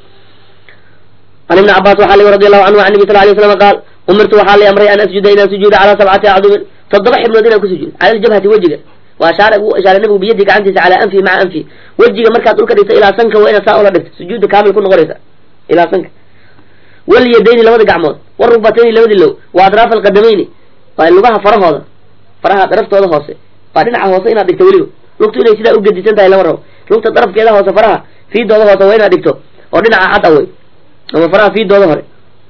can ibni cabaas waxaa lay radi allahu canhu an nabi sal lay slam qaal umirtu waxaa lay amray an asjuda inaan sujuuda calaa sabcati acdumin toddoba xibnood inaan ku sujuudo cala aljabhati wejiga waa ashaara u ishaaray nabigu biyadii gacantiisa calaa anfi maca anfi wejiga markaad dhulka dhigto ilaa sanka waa inaad saa ula dhigto sujuudda kaamil ku noqonaysa ilaa sanka walyadayni labada gacmood warugbatayni labadii low wa adraaf alqadamayni waa lugaha farahooda faraha daraftooda hoose waa dhinaca hoose inaad dhigto weliba lugtu inay sidaa u gedisan tahay lama rabo lugta darafkeeda hoose faraha fiidooda hoose waa inaad dhigto oo dhinaca cad awey ama faraha fiidooda hore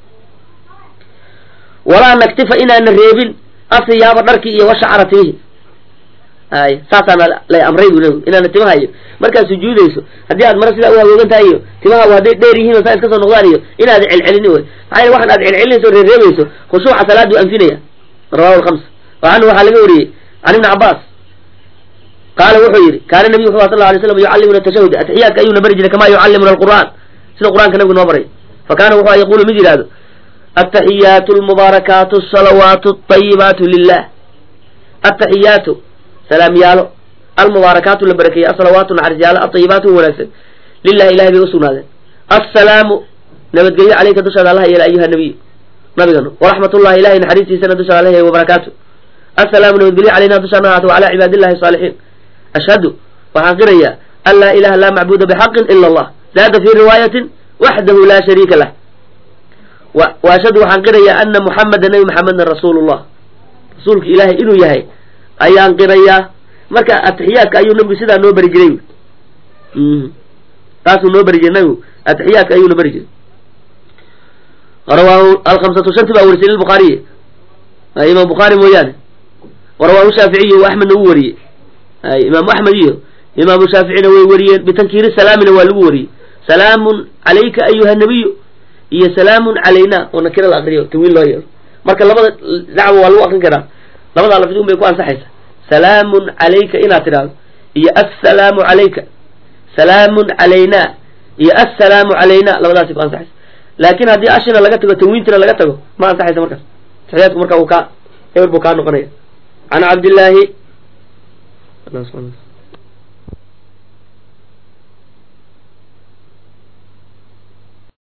walaa naktifa inaana reebin asiyaaba dharkii iyo washacra timihi ay saasaana lay amray bu nabigu inaana timaha iyo markaad sujuudayso haddii aad mara sidaa u hagoogan tahay iyo timaha hadday dheer yihiin oo saa iska soo noqdaan iyo inaad celcelini wey maxaa yele waxan aad celcelinayso o reereebayso khushuuca salaaduu anfinaya rawahu lkhams wa canhu waxaa laga wariyey can ibni cabaas qaala wuxuu yidhi kaana nabiyu wuxu sal la alay slam yucallimuna tashahud atixiyaadka ayuuna bari jiray kamaa yucallimuna alqur'aan sida qur'aanka nabigu noo baray fa kaana wuxuu yaqulu mid yidhahdo ataxiyaatu almubaarakaatu asalawaatu alطayibaatu lilah ataxiyaatu salaamyaalo almubaarakaatu la barakeeyey asalawaatu naxariisyaalo alطayibaatu wanaagsan lilahi ilahay bay usugnaadeen assalaamu nabadgelyo caleyka dushaada allaha yeela ayuha nabiy nabigano waraxmat ullahi ilahay naxariistiisana dushaada allaha yeela wabarakaatu assalaamu nabadgelyo caleyna dushaana ahaato wacalaa cibaadi illahi asaalixiin ashhadu waxaan qirayaa an laa ilaha laa macbuda bixaqin ila allah zaada fi riwaayatin waxdahu laa shariika lah wa ashhadu waxaan qirayaa ana muxameda nabi maxamedna rasuulu llah rasuulka ilaahay inuu yahay ayaan qirayaa marka atixiyaadka ayuu nabigu sidaa noo bari jiray taasuu noo bari jiray nabigu atixiyaadka ayuu noo bari jiray rawaahu alkhamsatu shanti baa warisay lilbukhaariyi imaam bukhaari mooyaane warawaahu shaaficiyi wa axmedna wuu wariyey imaamu axmed iyo imaamu shaaficina way wariyeen bitankiiri salaamina waa lagu wariyey salaamun calayka ayuha nabiyu iyo salaamun calayna oo nakira la akriyo tawiil loo yeelo marka labada dacwo waa lagu akrin karaa labadaa lafdi un bay ku ansaxaysa salaamun calayka inaad tidhaahdo iyo assalaamu calayka salaamun calayna iyo assalaamu calayna labadaasi ku ansaxaysa laakin haddii ashina laga tago tanwiintina laga tago ma ansaxaysa markaas taxiyaadku marka uu kaa eber buu kaa noqonaya can cabdillaahi